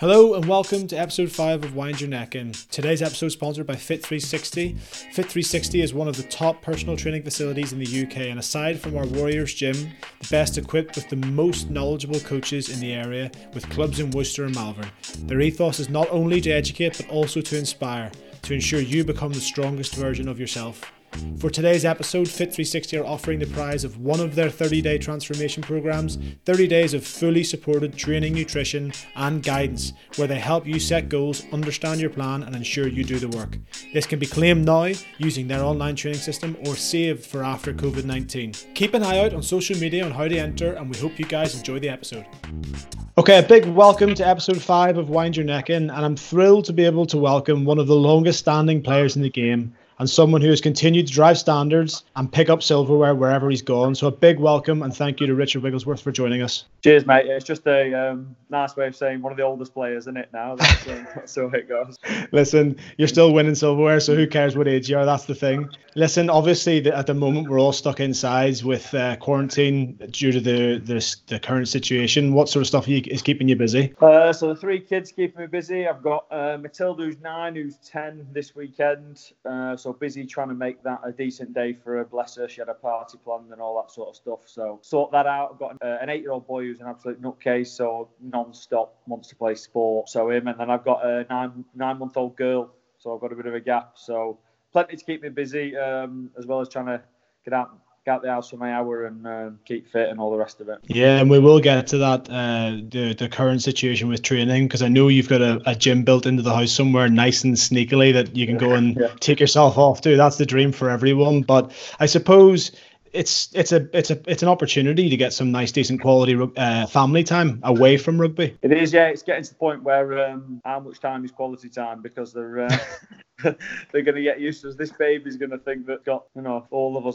Hello and welcome to episode 5 of Wind Your Neck In. Today's episode is sponsored by Fit360. Fit360 is one of the top personal training facilities in the UK, and aside from our Warriors gym, the best equipped with the most knowledgeable coaches in the area, with clubs in Worcester and Malvern. Their ethos is not only to educate but also to inspire, to ensure you become the strongest version of yourself. For today's episode, Fit360 are offering the prize of one of their 30-day transformation programs, 30 days of fully supported training, nutrition and guidance, where they help you set goals, understand your plan and ensure you do the work. This can be claimed now using their online training system or saved for after COVID-19. Keep an eye out on social media on how to enter, and we hope you guys enjoy the episode. Okay, a big welcome to episode 5 of Wind Your Neck In, and I'm thrilled to be able to welcome one of the longest standing players in the game, and someone who has continued to drive standards and pick up silverware wherever he's gone. So a big welcome and thank you to Richard Wigglesworth for joining us. Cheers, mate. It's just a nice way of saying one of the oldest players, isn't it, now? That's the way it goes. Listen, you're still winning silverware, so who cares what age you are? That's the thing. Listen, obviously, at the moment, we're all stuck inside with quarantine due to the current situation. What sort of stuff is keeping you busy? So the 3 kids keeping me busy. I've got Matilda, who's 9, who's 10 this weekend. So busy trying to make that a decent day for her. Bless her, she had a party planned and all that sort of stuff. So sort that out. I've got an 8-year-old boy who's an absolute nutcase, so non-stop wants to play sport. So him, and then I've got a 9-month-old girl. So I've got a bit of a gap. So plenty to keep me busy, as well as trying to get out the house for my hour and keep fit and all the rest of it. Yeah, and we will get to that, the current situation with training, because I know you've got a gym built into the house somewhere nice and sneakily that you can go and take yourself off to. That's the dream for everyone. But I suppose it's an opportunity to get some nice, decent quality family time away from rugby. It is, yeah. It's getting to the point where how much time is quality time, because they're they're going to get used to us. This baby's going to think that got all of us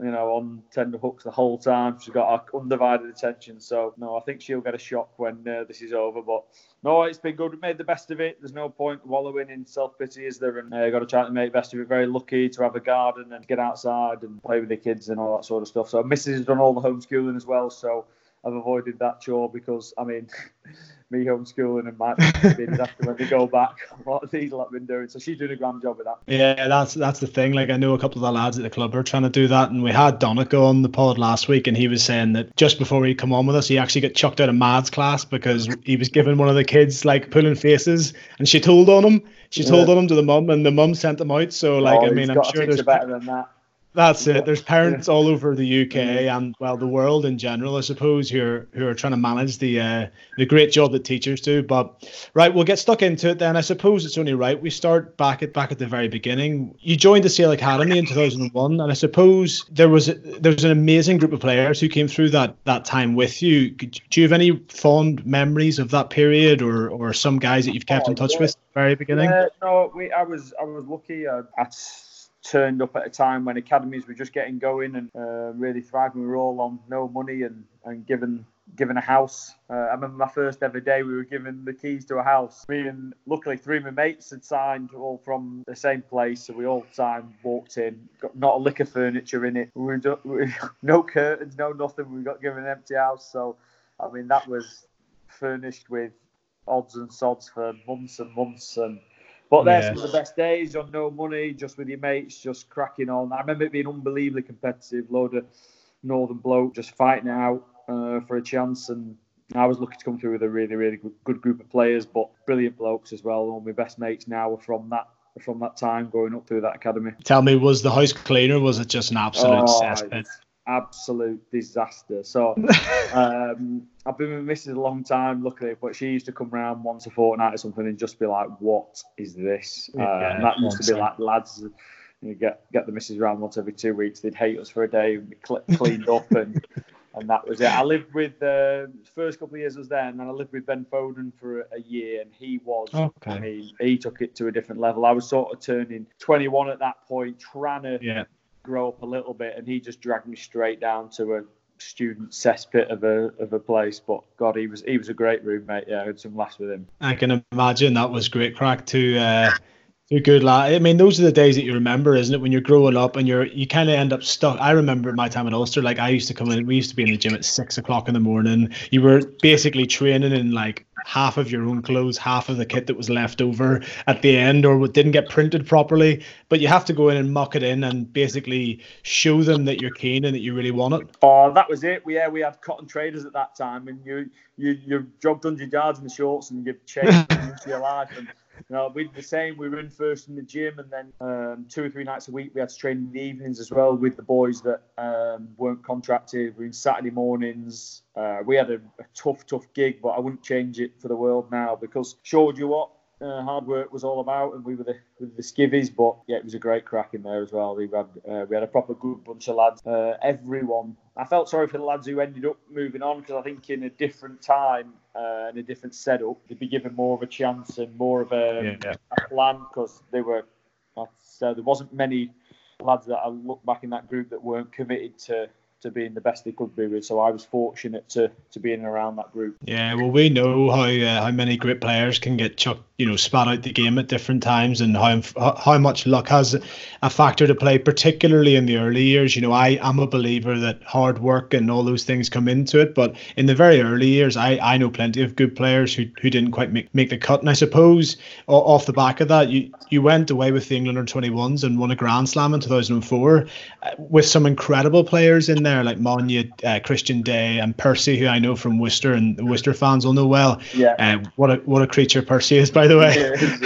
on tender hooks the whole time. She's got our undivided attention. So no, I think she'll get a shock when this is over. But no, it's been good. We made the best of it. There's no point wallowing in self-pity, is there? And got to try to make the best of it. Very lucky to have a garden and get outside and play with the kids and all that sort of stuff. So Mrs. has done all the homeschooling as well. So I've avoided that chore because, me homeschooling and Mike being after when they go back, what these lot been doing. So she's doing a grand job with that. Yeah, that's the thing. Like, I know a couple of the lads at the club are trying to do that, and we had Donegal on the pod last week, and he was saying that just before he come on with us, he actually got chucked out of maths class because he was giving one of the kids like pulling faces, and she told on him. She told on him to the mum, and the mum sent him out. So I'm sure there's better than that. That's it. There's parents all over the UK and, well, the world in general, I suppose, who are trying to manage the great job that teachers do. But right, we'll get stuck into it then. I suppose it's only right we start back at the very beginning. You joined the Sale Academy in 2001, and I suppose there was an amazing group of players who came through that time with you. Do you have any fond memories of that period, or some guys that you've kept in touch with at the very beginning? No, I was lucky. I turned up at a time when academies were just getting going and really thriving. We were all on no money and given a house. I remember my first ever day, we were given the keys to a house. Me and luckily 3 of my mates had signed, all from the same place, so we all signed, walked in, got not a lick of furniture in it. We no curtains, no nothing. We got given an empty house. So that was furnished with odds and sods for months and months. But there's some of the best days on no money, just with your mates, just cracking on. I remember it being unbelievably competitive, load of northern bloke just fighting it out for a chance. And I was lucky to come through with a really, really good group of players, but brilliant blokes as well. All my best mates now are from that time going up through that academy. Tell me, was the house clean or was it just an absolute cesspit? Absolute disaster. So I've been with Mrs. a long time, luckily, but she used to come round once a fortnight or something and just be like, what is this? And that used to be like, lads, get the missus round once every 2 weeks. They'd hate us for a day and be cleaned up and that was it. I lived with the first couple of years I was there, and then I lived with Ben Foden for a year, and he was, he took it to a different level. I was sort of turning 21 at that point, trying to grow up a little bit, and he just dragged me straight down to a student cesspit of a place. But God, he was a great roommate. Yeah, I had some laughs with him. I can imagine that was great crack to a good lad. Those are the days that you remember, isn't it? When you're growing up and you kind of end up stuck. I remember my time at Ulster. Like, I used to come in. We used to be in the gym at 6 o'clock in the morning. You were basically training in like half of your own clothes, half of the kit that was left over at the end or didn't get printed properly. But you have to go in and muck it in and basically show them that you're keen and that you really want it. Oh, that was it. We had cotton traders at that time, and you jogged 100 yards in the shorts and you've changed into your life. And we did the same. We were in first in the gym, and then 2 or 3 nights a week we had to train in the evenings as well with the boys that weren't contracted. We were in Saturday mornings. We had a tough gig, but I wouldn't change it for the world now, because showed you what hard work was all about, and we were the skivvies. But yeah, it was a great crack in there as well. We had a proper good bunch of lads. Everyone, I felt sorry for the lads who ended up moving on, because I think in a different time and a different setup, they'd be given more of a chance and more of a plan, because there wasn't many lads that I look back in that group that weren't committed to being the best they could be with. So I was fortunate to be in and around that group. Yeah, well, we know how many great players can get chucked, spat out the game at different times, and how much luck has a factor to play, particularly in the early years. I am a believer that hard work and all those things come into it, but in the very early years, I know plenty of good players who didn't quite make the cut. And I suppose off the back of that, you went away with the England under-21s and won a Grand Slam in 2004 with some incredible players in there, like Monya, Christian Day, and Percy, who I know from Worcester, and the Worcester fans will know well. Yeah. What a creature Percy is, by the way.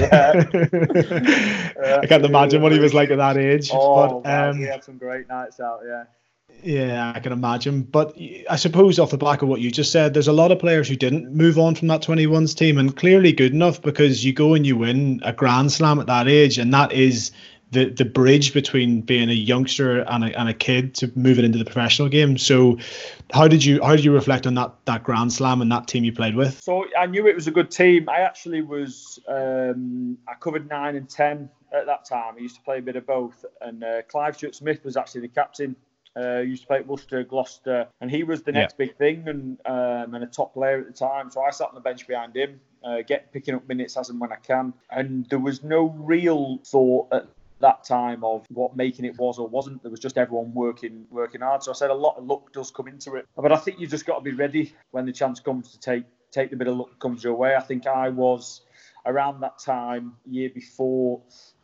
I can't imagine what he was like at that age. Oh, but, we had some great nights out. Yeah. Yeah, I can imagine. But I suppose off the back of what you just said, there's a lot of players who didn't move on from that 21s team, and clearly good enough, because you go and you win a Grand Slam at that age, and that is the bridge between being a youngster and a kid to moving into the professional game. So how did you reflect on that Grand Slam and that team you played with? So I knew it was a good team. I actually was I covered 9 and 10 at that time. I used to play a bit of both, and Clive Stewart-Smith was actually the captain. Used to play at Worcester, Gloucester, and he was the next big thing, and a top player at the time. So I sat on the bench behind him, picking up minutes as and when I can. And there was no real thought at that time of what making it was or wasn't. There was just everyone working hard. So I said a lot of luck does come into it, but I think you've just got to be ready when the chance comes to take the bit of luck that comes your way. I think I was around that time, year before,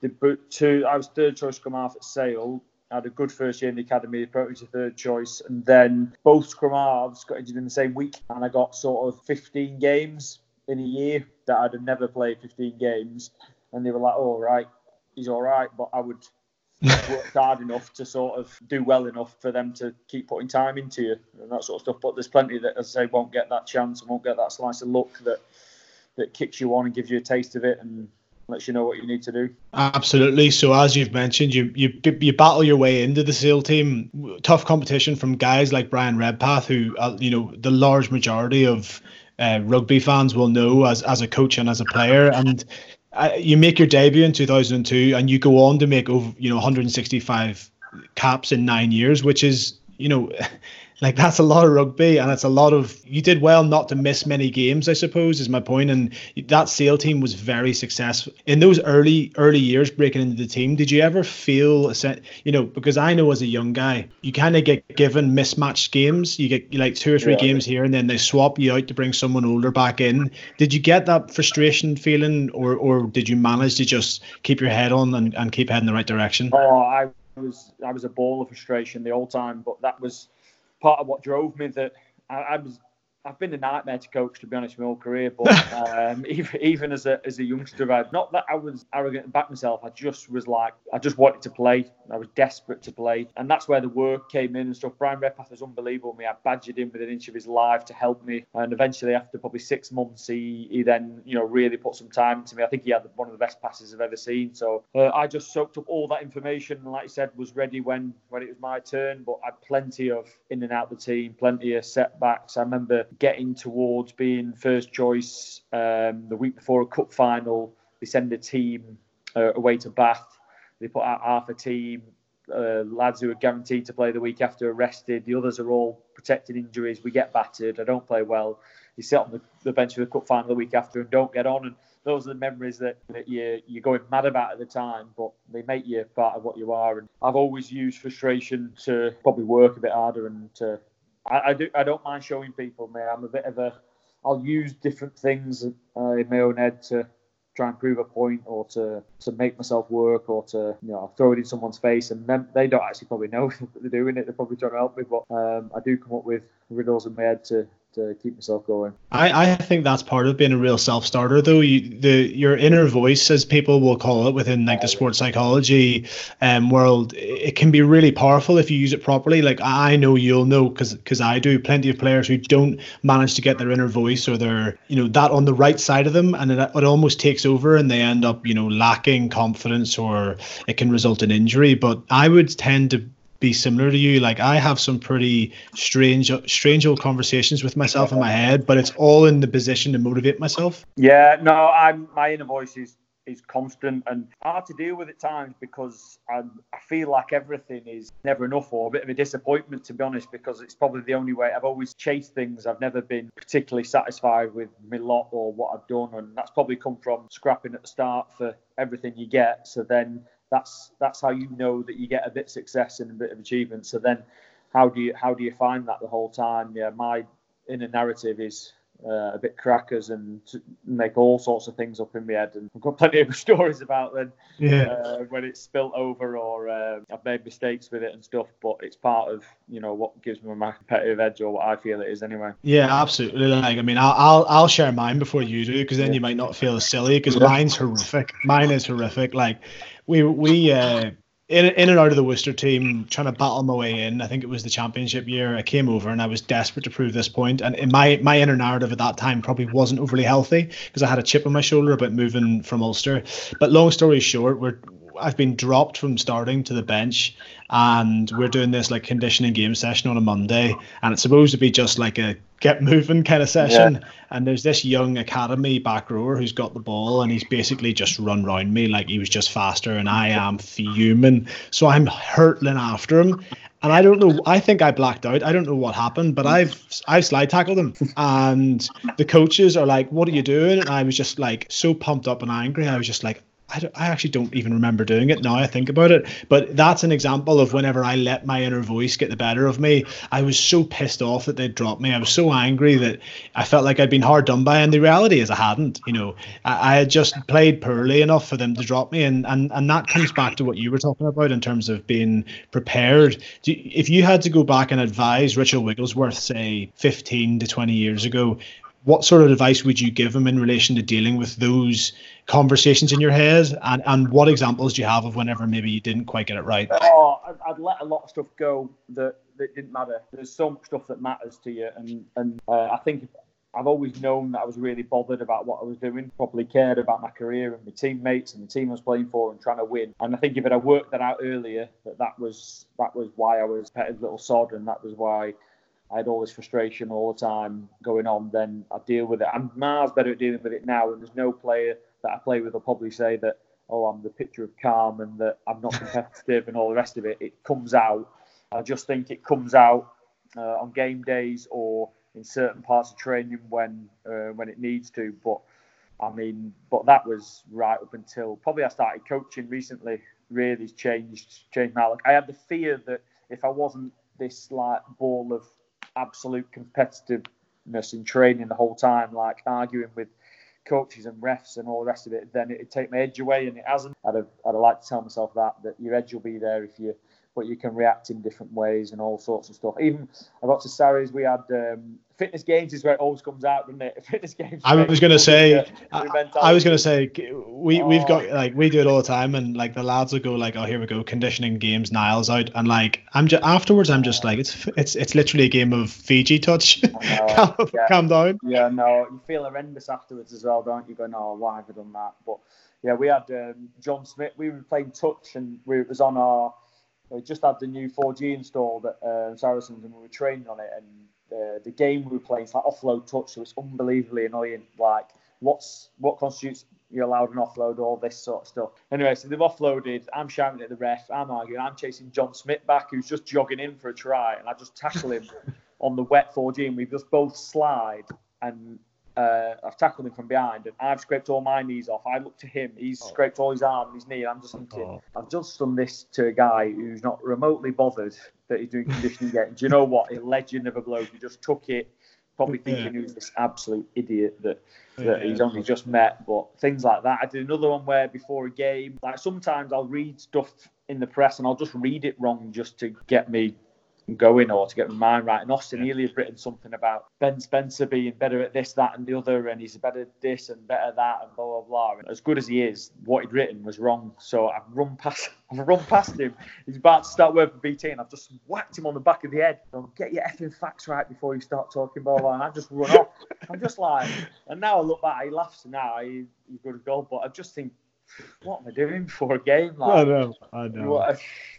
I was third choice scrum half at Sale. I had a good first year in the academy, they promoted to third choice, and then both scrum halves got injured in the same week, and I got sort of 15 games in a year that I'd have never played 15 games, and they were like, oh, right, he's all right, but I would work hard enough to sort of do well enough for them to keep putting time into you and that sort of stuff. But there's plenty that, as I say, won't get that chance and won't get that slice of luck that kicks you on and gives you a taste of it and lets you know what you need to do. Absolutely. So as you've mentioned, you battle your way into the Sale team. Tough competition from guys like Brian Redpath, who the large majority of rugby fans will know as a coach and as a player. And you make your debut in 2002, and you go on to make over 165 caps in 9 years, which is like that's a lot of rugby, and it's a lot of. You did well not to miss many games, I suppose, is my point. And that Sale team was very successful in those early years breaking into the team. Did you ever feel, because I know as a young guy, you kind of get given mismatched games. You get like 2 or 3 games here, and then they swap you out to bring someone older back in. Did you get that frustration feeling, or did you manage to just keep your head on and keep heading in the right direction? Oh, I was a ball of frustration the whole time, but that was part of what drove me. That I've been a nightmare to coach, to be honest, my whole career. But even as a youngster, not that I was arrogant and back myself. I just wanted to play. I was desperate to play, and that's where the work came in and stuff. Brian Redpath was unbelievable with me. I badgered him within an inch of his life to help me, and eventually, after probably 6 months, he then really put some time into me. I think he had one of the best passes I've ever seen. So I just soaked up all that information, and like you said, was ready when it was my turn. But I had plenty of in and out the team, plenty of setbacks. I remember getting towards being first choice the week before a cup final. They send a team away to Bath. They put out half a team. Lads who are guaranteed to play the week after arrested. The others are all protected injuries. We get battered. I don't play well. You sit on the bench for the cup final the week after and don't get on. And those are the memories that you're going mad about at the time, but they make you part of what you are. And I've always used frustration to probably work a bit harder and to. I don't mind showing people, man. I'm I'll use different things in my own head to try and prove a point, or to make myself work, or to throw it in someone's face, and then they don't actually probably know that they're doing it. They're probably trying to help me, but I do come up with riddles in my head to keep myself going. I think that's part of being a real self-starter, though. Your inner voice, as people will call it within like the sports psychology world, it can be really powerful if you use it properly. Like I know you'll know, because I do. Plenty of players who don't manage to get their inner voice or their that on the right side of them, and it almost takes over, and they end up lacking confidence, or it can result in injury. But I would tend to be similar to you. Like I have some pretty strange old conversations with myself in my head, but it's all in the position to motivate myself. Yeah, no, my inner voice is constant and hard to deal with at times, because I feel like everything is never enough, or a bit of a disappointment, to be honest, because it's probably the only way. I've always chased things. I've never been particularly satisfied with my lot or what I've done, and that's probably come from scrapping at the start for everything you get. So then that's how you know that you get a bit of success and a bit of achievement. So then how do you find that the whole time? Yeah, my inner narrative is a bit crackers and to make all sorts of things up in my head, and I've got plenty of stories about them when it's spilt over, or I've made mistakes with it and stuff, but it's part of what gives me my competitive edge, or what I feel it is anyway. Yeah, absolutely. Like I mean, I'll share mine before you do, because then you might not feel silly, because mine's horrific. Mine is horrific. Like we in and out of the Worcester team, trying to battle my way in. I think it was the championship year. I came over and I was desperate to prove this point. And in my inner narrative at that time probably wasn't overly healthy, because I had a chip on my shoulder about moving from Ulster. But long story short, I've been dropped from starting to the bench, and we're doing this like conditioning game session on a Monday, and it's supposed to be just like a get moving kind of session. Yeah. And there's this young academy back rower who's got the ball, and he's basically just run round me like he was just faster, and I am fuming. So I'm hurtling after him. And I don't know, I think I blacked out. I don't know what happened, but I've slide tackled him. And the coaches are like, "What are you doing?" And I was just like so pumped up and angry. I was just like, I actually don't even remember doing it now I think about it. But that's an example of whenever I let my inner voice get the better of me. I was so pissed off that they'd dropped me. I was so angry that I felt like I'd been hard done by. And the reality is I hadn't. I had just played poorly enough for them to drop me. And that comes back to what you were talking about in terms of being prepared. If you had to go back and advise Richard Wigglesworth, say 15 to 20 years ago, what sort of advice would you give him in relation to dealing with those conversations in your head, and what examples do you have of whenever maybe you didn't quite get it right? I'd let a lot of stuff go that didn't matter. There's so much stuff that matters to you, and I think I've always known that I was really bothered about what I was doing, probably cared about my career and my teammates and the team I was playing for and trying to win. And I think if I'd worked that out earlier, that was why I was a petted little sod, and that was why I had all this frustration all the time going on, then I deal with it. I'm miles better at dealing with it now, and there's no player that I play with will probably say that, I'm the picture of calm and that I'm not competitive and all the rest of it. It comes out. I just think it comes out on game days or in certain parts of training when it needs to. But that was right up until probably I started coaching recently. Really changed my outlook. I had the fear that if I wasn't this like ball of absolute competitiveness in training the whole time, like arguing with coaches and refs and all the rest of it, then it'd take my edge away, and it hasn't. I'd like to tell myself that your edge will be there but you can react in different ways and all sorts of stuff. Even I got to Sarries, we had fitness games is where it always comes out, doesn't it? Fitness games. I was going to say, we've got like we do it all the time, and like the lads will go like, "Oh, here we go, conditioning games, Niles out," and like I'm just like it's literally a game of Fiji touch. Calm down. Yeah, no, you feel horrendous afterwards as well, don't you? Going, "Oh, why have I done that?" But yeah, we had John Smith. We were playing touch, and it was on our. We just had the new 4G installed at Saracens, and we were training on it. And the game we were playing is like offload touch, so it's unbelievably annoying. Like, what constitutes you allowed an offload, all this sort of stuff. Anyway, so they've offloaded. I'm shouting at the ref. I'm arguing. I'm chasing John Smith back, who's just jogging in for a try, and I just tackle him on the wet 4G, and we just both slide. And I've tackled him from behind, and I've scraped all my knees off. I look to him, he's scraped all his arm and his knee, and I'm just thinking, I've just done this to a guy who's not remotely bothered that he's doing conditioning. Do you know what? A legend of a bloke. He just took it probably thinking he was this absolute idiot that he's only just met. But things like that. I did another one where before a game, like sometimes I'll read stuff in the press and I'll just read it wrong just to get me going or to get my mind right. And Austin Healy had written something about Ben Spencer being better at this, that and the other, and he's better at this and better at that and blah, blah, blah. And as good as he is, what he'd written was wrong. So I've run past him. He's about to start working for BT and I've just whacked him on the back of the head. So get your effing facts right before you start talking, blah, blah, and I've just run off. I'm just like, and now I look back, he laughs now, he's good as gold, but I just think, what am I doing before a game? Like, I know.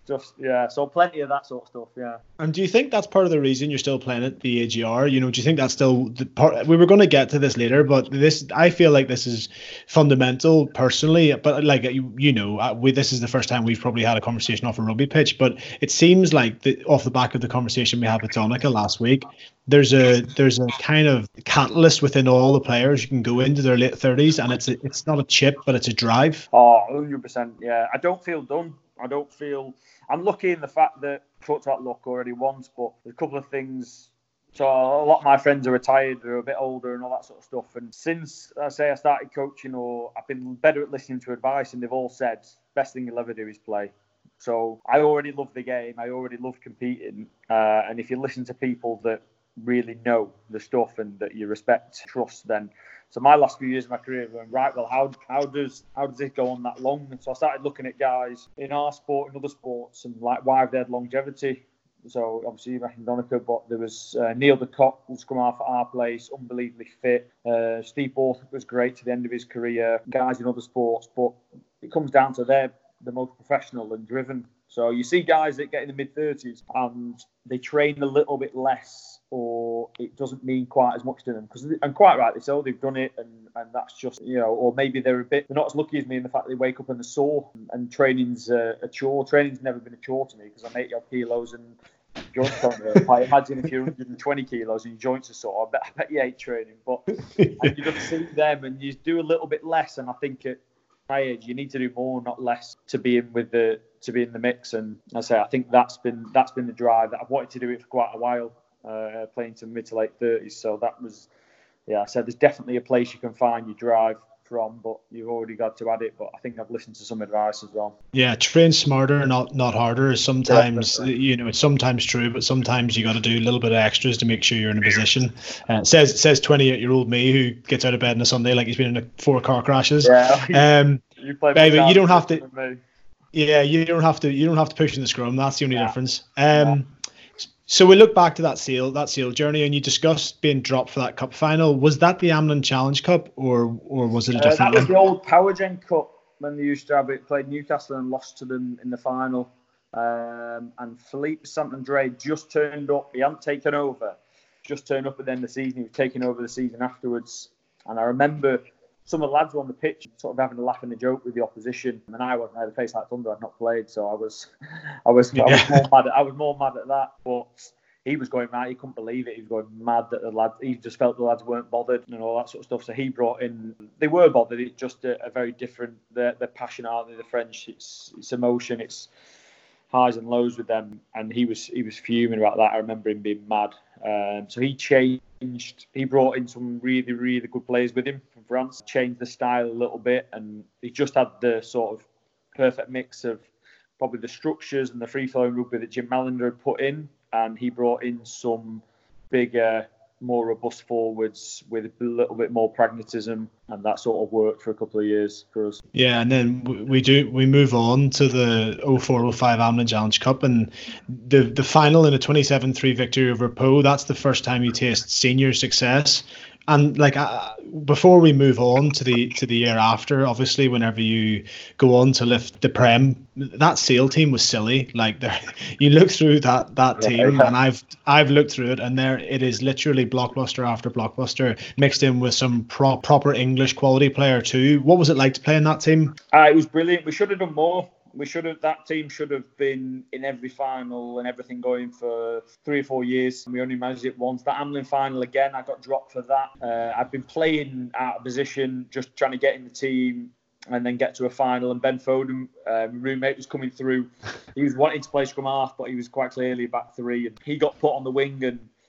So plenty of that sort of stuff, yeah. And do you think that's part of the reason you're still playing at the AGR? You know, do you think that's still the part? We were going to get to this later, but I feel like this is fundamental personally. But like this is the first time we've probably had a conversation off a rugby pitch. But it seems like off the back of the conversation we had with Donica last week, there's a kind of catalyst within all the players. You can go into their late 30s, and it's not a chip, but it's a drive. Oh, 100%. Yeah, I don't feel done. I'm lucky in the fact that I talked about luck already once, but there's a couple of things. So a lot of my friends are retired, they're a bit older and all that sort of stuff. And since I started coaching, or I've been better at listening to advice, and they've all said, best thing you'll ever do is play. So I already love the game. I already love competing. And if you listen to people that really know the stuff and that you respect, trust, then... So my last few years of my career went, right, well, how does it go on that long? And so I started looking at guys in our sport and other sports and like why have they had longevity. So obviously you mentioned Donica, but there was Neil de Kock who's come off at our place, unbelievably fit. Steve Borthwick was great to the end of his career. Guys in other sports, but it comes down to they're the most professional and driven. So you see guys that get in the mid-30s and they train a little bit less, or it doesn't mean quite as much to them. And quite rightly so, they've done it, and that's just, or maybe they're not as lucky as me in the fact they wake up and they're sore, and training's a chore. Training's never been a chore to me because I'm 80 odd kilos and joints don't hurt. I imagine if you're 120 kilos and your joints are sore, I bet you hate training. But and you just see them and you do a little bit less, and I think at my age you need to do more, not less, to be in the mix. And I think that's been the drive that I've wanted to do it for quite a while. Playing to mid to late 30s, so that was, I said there's definitely a place you can find your drive from, but you've already got to add it. But I think I've listened to some advice as well. Yeah, train smarter, not harder. Sometimes it's sometimes true, but sometimes you got to do a little bit of extras to make sure you're in a position. Says 28-year-old me who gets out of bed on a Sunday like he's been in 4 car crashes. Yeah, baby, you don't have to. Yeah, you don't have to push in the scrum. That's the only difference. So we look back to that Sale journey, and you discussed being dropped for that cup final. Was that the Amlin Challenge Cup, or was it a different one? That was the old Powergen Cup when they used to have it. Played Newcastle and lost to them in the final. And Philippe Sant-André just turned up. He hadn't taken over. Just turned up at the end of the season. He was taking over the season afterwards. And I remember some of the lads were on the pitch sort of having a laugh and a joke with the opposition. And I wasn't. I had a face like thunder. I'd not played, so I was more mad at that. But he was going mad. He couldn't believe it. He was going mad that the lads. He just felt the lads weren't bothered and all that sort of stuff. So he brought in. They were bothered. It's just a very different. They're passionate, aren't they? The French. It's emotion. It's highs and lows with them. And he was fuming about that. I remember him being mad. So he changed. He brought in some really, really good players with him from France. Changed the style a little bit, and he just had the sort of perfect mix of probably the structures and the free-flowing rugby that Jim Mallender had put in, and he brought in some bigger, more robust forwards with a little bit more pragmatism, and that sort of worked for a couple of years for us. Yeah, and then we move on to the 04-05 Amlin Challenge Cup, and the final in a 27-3 victory over Pau. That's the first time you taste senior success. And like before we move on to the year after, obviously, whenever you go on to lift the Prem, that Sale team was silly. Like you look through that team, and I've looked through it, and there it is literally blockbuster after blockbuster mixed in with some proper English quality player too. What was it like to play in that team? It was brilliant. We should have done more. That team should have been in every final and everything going for 3 or 4 years. And we only managed it once. That Amlin final again, I got dropped for that. I've been playing out of position, just trying to get in the team and then get to a final. And Ben Foden, my roommate, was coming through. He was wanting to play scrum half, but he was quite clearly back 3. And he got put on the wing, and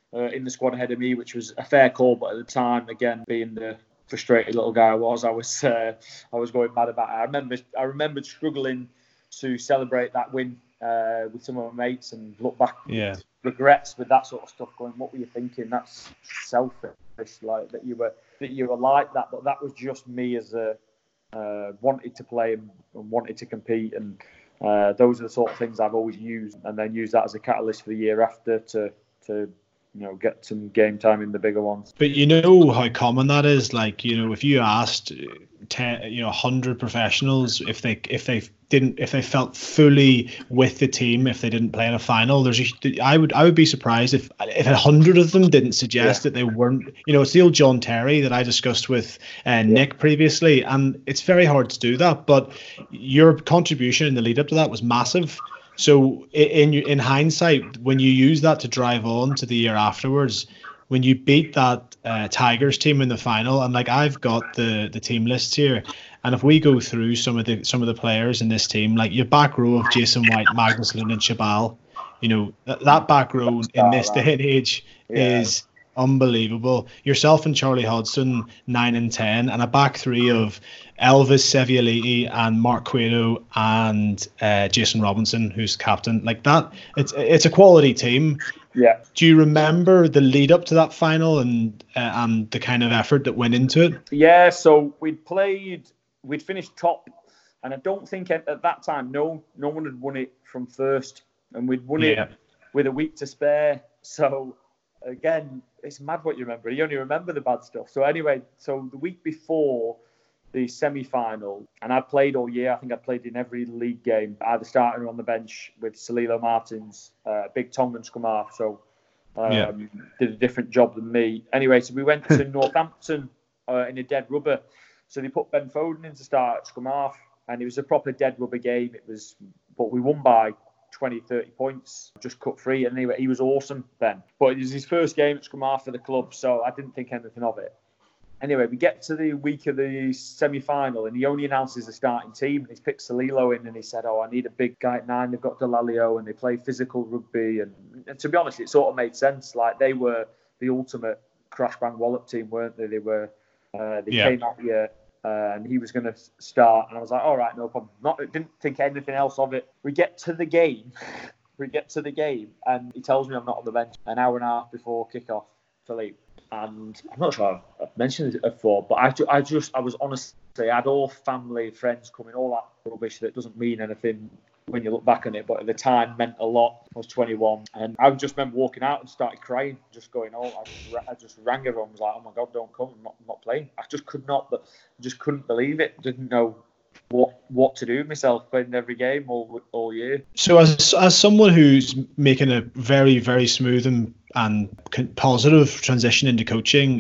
in the squad ahead of me, which was a fair call. But at the time, again, being the frustrated little guy I was going mad about it. I remembered struggling to celebrate that win with some of my mates and look back with regrets with that sort of stuff. Going, what were you thinking? That's selfish. Like that you were like that, but that was just me as a wanted to play and wanted to compete, and those are the sort of things I've always used, and then use that as a catalyst for the year after to get some game time in the bigger ones. But you know how common that is. Like, if you asked 100 professionals if they felt fully with the team if they didn't play in a final, I would be surprised if 100 of them didn't suggest that they weren't. It's the old John Terry that I discussed with Nick previously, and it's very hard to do that. But your contribution in the lead up to that was massive. So in hindsight, when you use that to drive on to the year afterwards, when you beat that Tigers team in the final, and like I've got the team lists here, and if we go through some of the players in this team, like your back row of Jason White, Magnus Lund, and Shabal, that back row in this day and age is unbelievable. Yourself and Charlie Hodgson, 9 and 10, and a back three of Elvis Sevialiti and Mark Cueto and Jason Robinson, who's captain. Like that, it's a quality team. Yeah. Do you remember the lead up to that final and the kind of effort that went into it? Yeah. So we'd finished top, and I don't think at that time no one had won it from first, and we'd won it with a week to spare. So again, it's mad what you remember. You only remember the bad stuff. So anyway, the week before the semi-final, and I played all year. I think I played in every league game, either starting or on the bench with Salilo Martins, big Tongan scrum half. So did a different job than me. Anyway, so we went to Northampton in a dead rubber. So they put Ben Foden in to start at scrum half, and it was a proper dead rubber game. But we won by 20, 30 points, just cut free. And anyway, he was awesome then. But it was his first game at scrum half for the club, so I didn't think anything of it. Anyway, we get to the week of the semi-final, and he only announces the starting team, and he's picked Salilo in, and he said, I need a big guy at 9. They've got Delalio, and they play physical rugby. And to be honest, it sort of made sense. Like, they were the ultimate crash bang wallop team, weren't they? They came out here, and he was going to start. And I was like, all right, no problem. Didn't think anything else of it. We get to the game, and he tells me I'm not on the bench an hour and a half before kickoff to leave. And I'm not sure I've mentioned it before, but I was honestly, I had all family, friends coming, all that rubbish that doesn't mean anything when you look back on it, but at the time meant a lot. I was 21, and I just remember walking out and started crying, just going, I just rang everyone, was like, oh my God, don't come, I'm not playing. I just couldn't believe it. Didn't know what to do with myself, playing every game all year. So as someone who's making a very, very smooth and positive transition into coaching,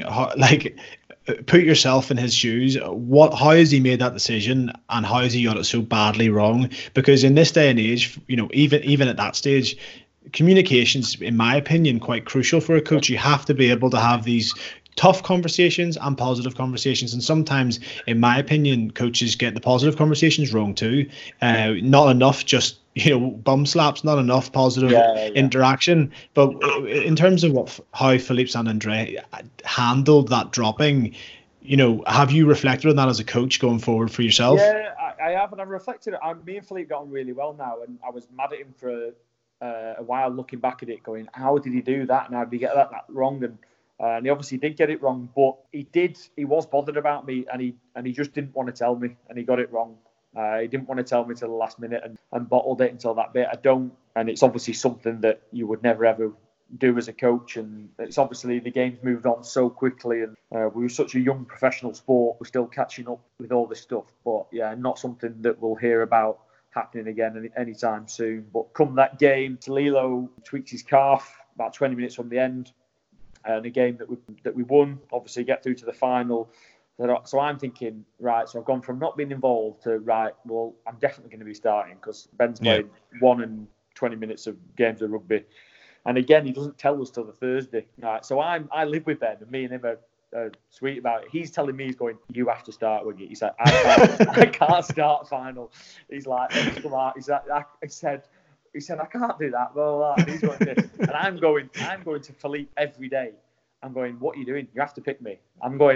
put yourself in his shoes. How has he made that decision, and how has he got it so badly wrong? Because in this day and age, even at that stage, communication's, in my opinion, quite crucial for a coach. You have to be able to have these tough conversations and positive conversations, and sometimes, in my opinion, coaches get the positive conversations wrong too. Not enough just bum slaps, not enough positive interaction. But in terms of how Philippe Saint-André handled that dropping, have you reflected on that as a coach going forward for yourself? Yeah, I have, and I've reflected. Me and Philippe got on really well now, and I was mad at him for a while, looking back at it, going, how did he do that? And how did he get that wrong? And he obviously did get it wrong, but he was bothered about me, and he just didn't want to tell me, and he got it wrong. He didn't want to tell me till the last minute and bottled it until that bit. And it's obviously something that you would never ever do as a coach. And it's obviously the game's moved on so quickly, and we were such a young professional sport. We're still catching up with all this stuff, but yeah, not something that we'll hear about happening again anytime soon. But come that game, Salilo tweaks his calf about 20 minutes from the end, and a game that we won, obviously get through to the final. So I'm thinking, right, so I've gone from not being involved to, right, well, I'm definitely going to be starting, because Ben's played 1 and 20 minutes of games of rugby. And again, he doesn't tell us till the Thursday. Right, so I live with Ben, and me and him are sweet about it. He's telling me, he's going, you have to start, Wiggy. He said, I can't start final. He's like, come out. He said, He said, I can't do that. Blah, blah, blah. And he's going this. And I'm going to Philippe every day. I'm going, what are you doing? You have to pick me.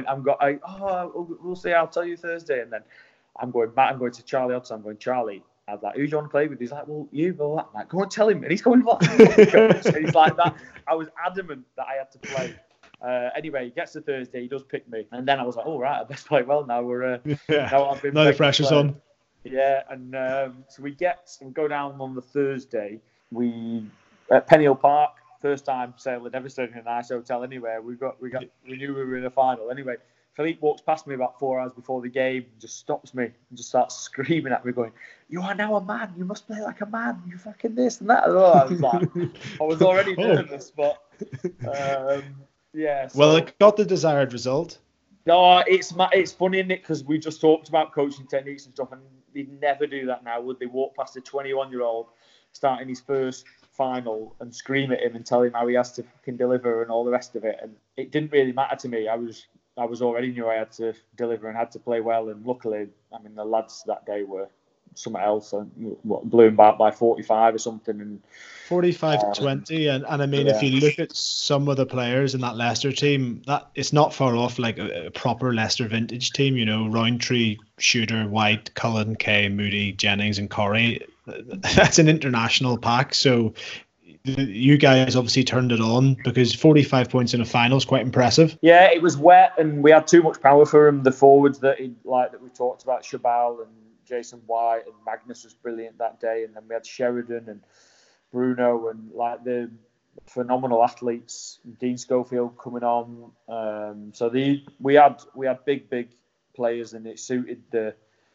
We'll see. I'll tell you Thursday. And then I'm going to Charlie Hodgson. I'm going, Charlie. I was like, who do you want to play with? He's like, well, you. Blah, blah. I'm like, go and tell him. And he's going, what? So he's like that. I was adamant that I had to play. Anyway, he gets to Thursday. He does pick me. And then I was like, all right, I best play well now. Now the pressure's on. Yeah, and so we go down on the Thursday. We at Pennyhill Park, first time Sale had ever stayed in a nice hotel anywhere. We knew we were in a final. Anyway, Philippe walks past me about 4 hours before the game, just stops me and just starts screaming at me, going, "You are now a man. You must play like a man. You fucking this and that." I was like, I was already nervous, but yeah. So, well, it got the desired result. No, it's funny, isn't it? Because we just talked about coaching techniques and stuff, and they'd never do that now, would they? Walk past a 21-year-old starting his first final and scream at him and tell him how he has to fucking deliver and all the rest of it. And it didn't really matter to me. I was already knew I had to deliver and had to play well. And luckily, I mean, the lads that day were something else and blew him back by 45 or something. And 45-20, and I mean, if you look at some of the players in that Leicester team, that it's not far off like a proper Leicester vintage team. You know, Rowntree, Shooter, White, Cullen, Kay, Moody, Jennings, and Corey. That's an international pack. So you guys obviously turned it on, because 45 points in a final is quite impressive. Yeah, it was wet, and we had too much power for him. The forwards that we talked about, Shabal and Jason White, and Magnus was brilliant that day, and then we had Sheridan and Bruno and like the phenomenal athletes, Dean Schofield coming on. So we had big players, and it suited the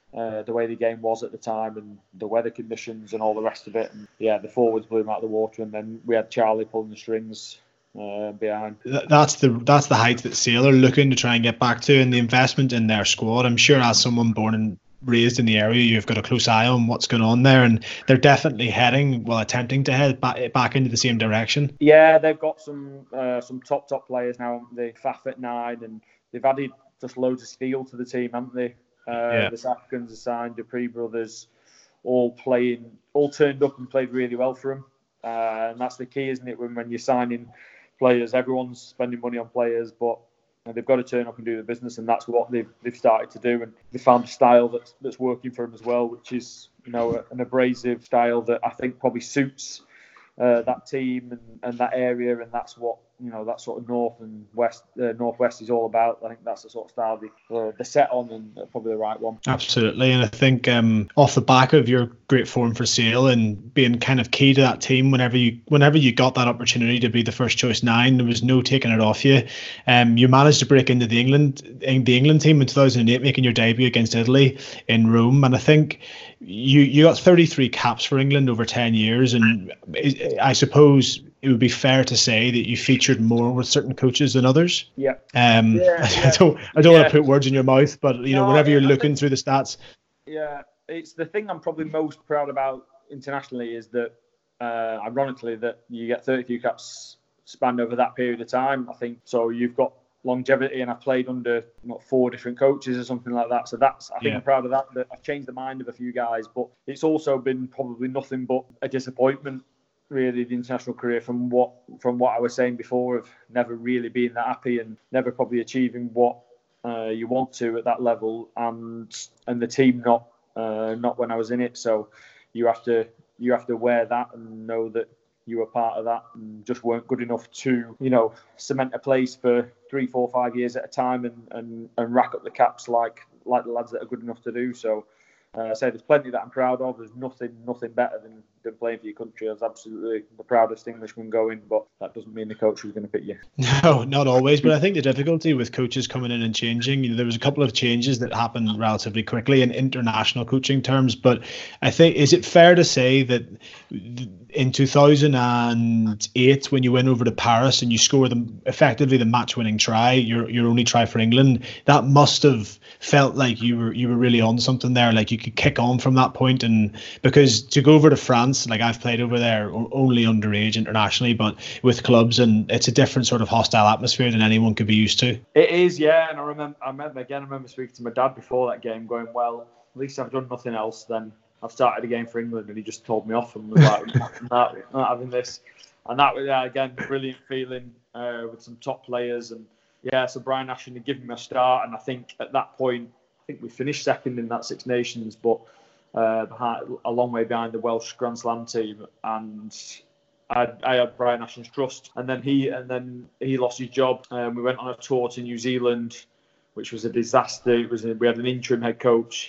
way the game was at the time and the weather conditions and all the rest of it. And yeah, the forwards blew him out of the water, and then we had Charlie pulling the strings behind. That's the height that Sale are looking to try and get back to, and the investment in their squad. I'm sure as someone born and raised in the area, you've got a close eye on what's going on there, and they're definitely attempting to head back into the same direction. Yeah, they've got some top players now. They Faf at 9, and they've added just loads of steel to the team, haven't they? The South Africans are signed, Dupree brothers, all turned up and played really well for them. And that's the key, isn't it? When you're signing players, everyone's spending money on players, but they've got to turn up and do the business, and that's what they've started to do. And they found a style that's working for them as well, which is an abrasive style that I think probably suits that team and that area, and that's what that sort of northwest is all about. I think that's the sort of style they're set on, and probably the right one. Absolutely, and I think off the back of your great form for Sale and being kind of key to that team, whenever you got that opportunity to be the first choice 9, there was no taking it off you. You managed to break into the England team in 2008, making your debut against Italy in Rome, and I think you got 33 caps for England over 10 years, and I suppose it would be fair to say that you featured more with certain coaches than others. Yeah. I don't want to put words in your mouth, but whenever you're looking through the stats. Yeah, it's the thing I'm probably most proud about internationally is that, ironically, that you get 33 caps spanned over that period of time. I think so. You've got longevity, and I've played under 4 different coaches or something like that. So I think I'm proud of that. That I've changed the mind of a few guys, but it's also been probably nothing but a disappointment, really, the international career, from what I was saying before, of never really being that happy and never probably achieving what you want to at that level, and the team not when I was in it. So you have to wear that and know that you were part of that, and just weren't good enough to cement a place for 3, 4, 5 years at a time and rack up the caps like the lads that are good enough to do. So I say there's plenty that I'm proud of. There's nothing better than playing for your country. I was absolutely the proudest Englishman going, but that doesn't mean the coach was going to pick you. No, not always. But I think the difficulty with coaches coming in and changing, there was a couple of changes that happened relatively quickly in international coaching terms. But I think, is it fair to say that in 2008, when you went over to Paris and you scored effectively the match-winning try, your only try for England, that must have felt like you were really on something there, like you could kick on from that point? And because to go over to France, like I've played over there only underage internationally, but with clubs, and it's a different sort of hostile atmosphere than anyone could be used to. It is, yeah. And I remember speaking to my dad before that game, going, well, at least I've done nothing else, then I've started a game for England, and he just told me off and was like, not having this. And that was, again, brilliant feeling with some top players. And so Brian Ashton had given me a start, and I think at that point, we finished second in that Six Nations, but a long way behind the Welsh Grand Slam team. And I had Brian Ashton's trust, and then he lost his job. We went on a tour to New Zealand, which was a disaster. We had an interim head coach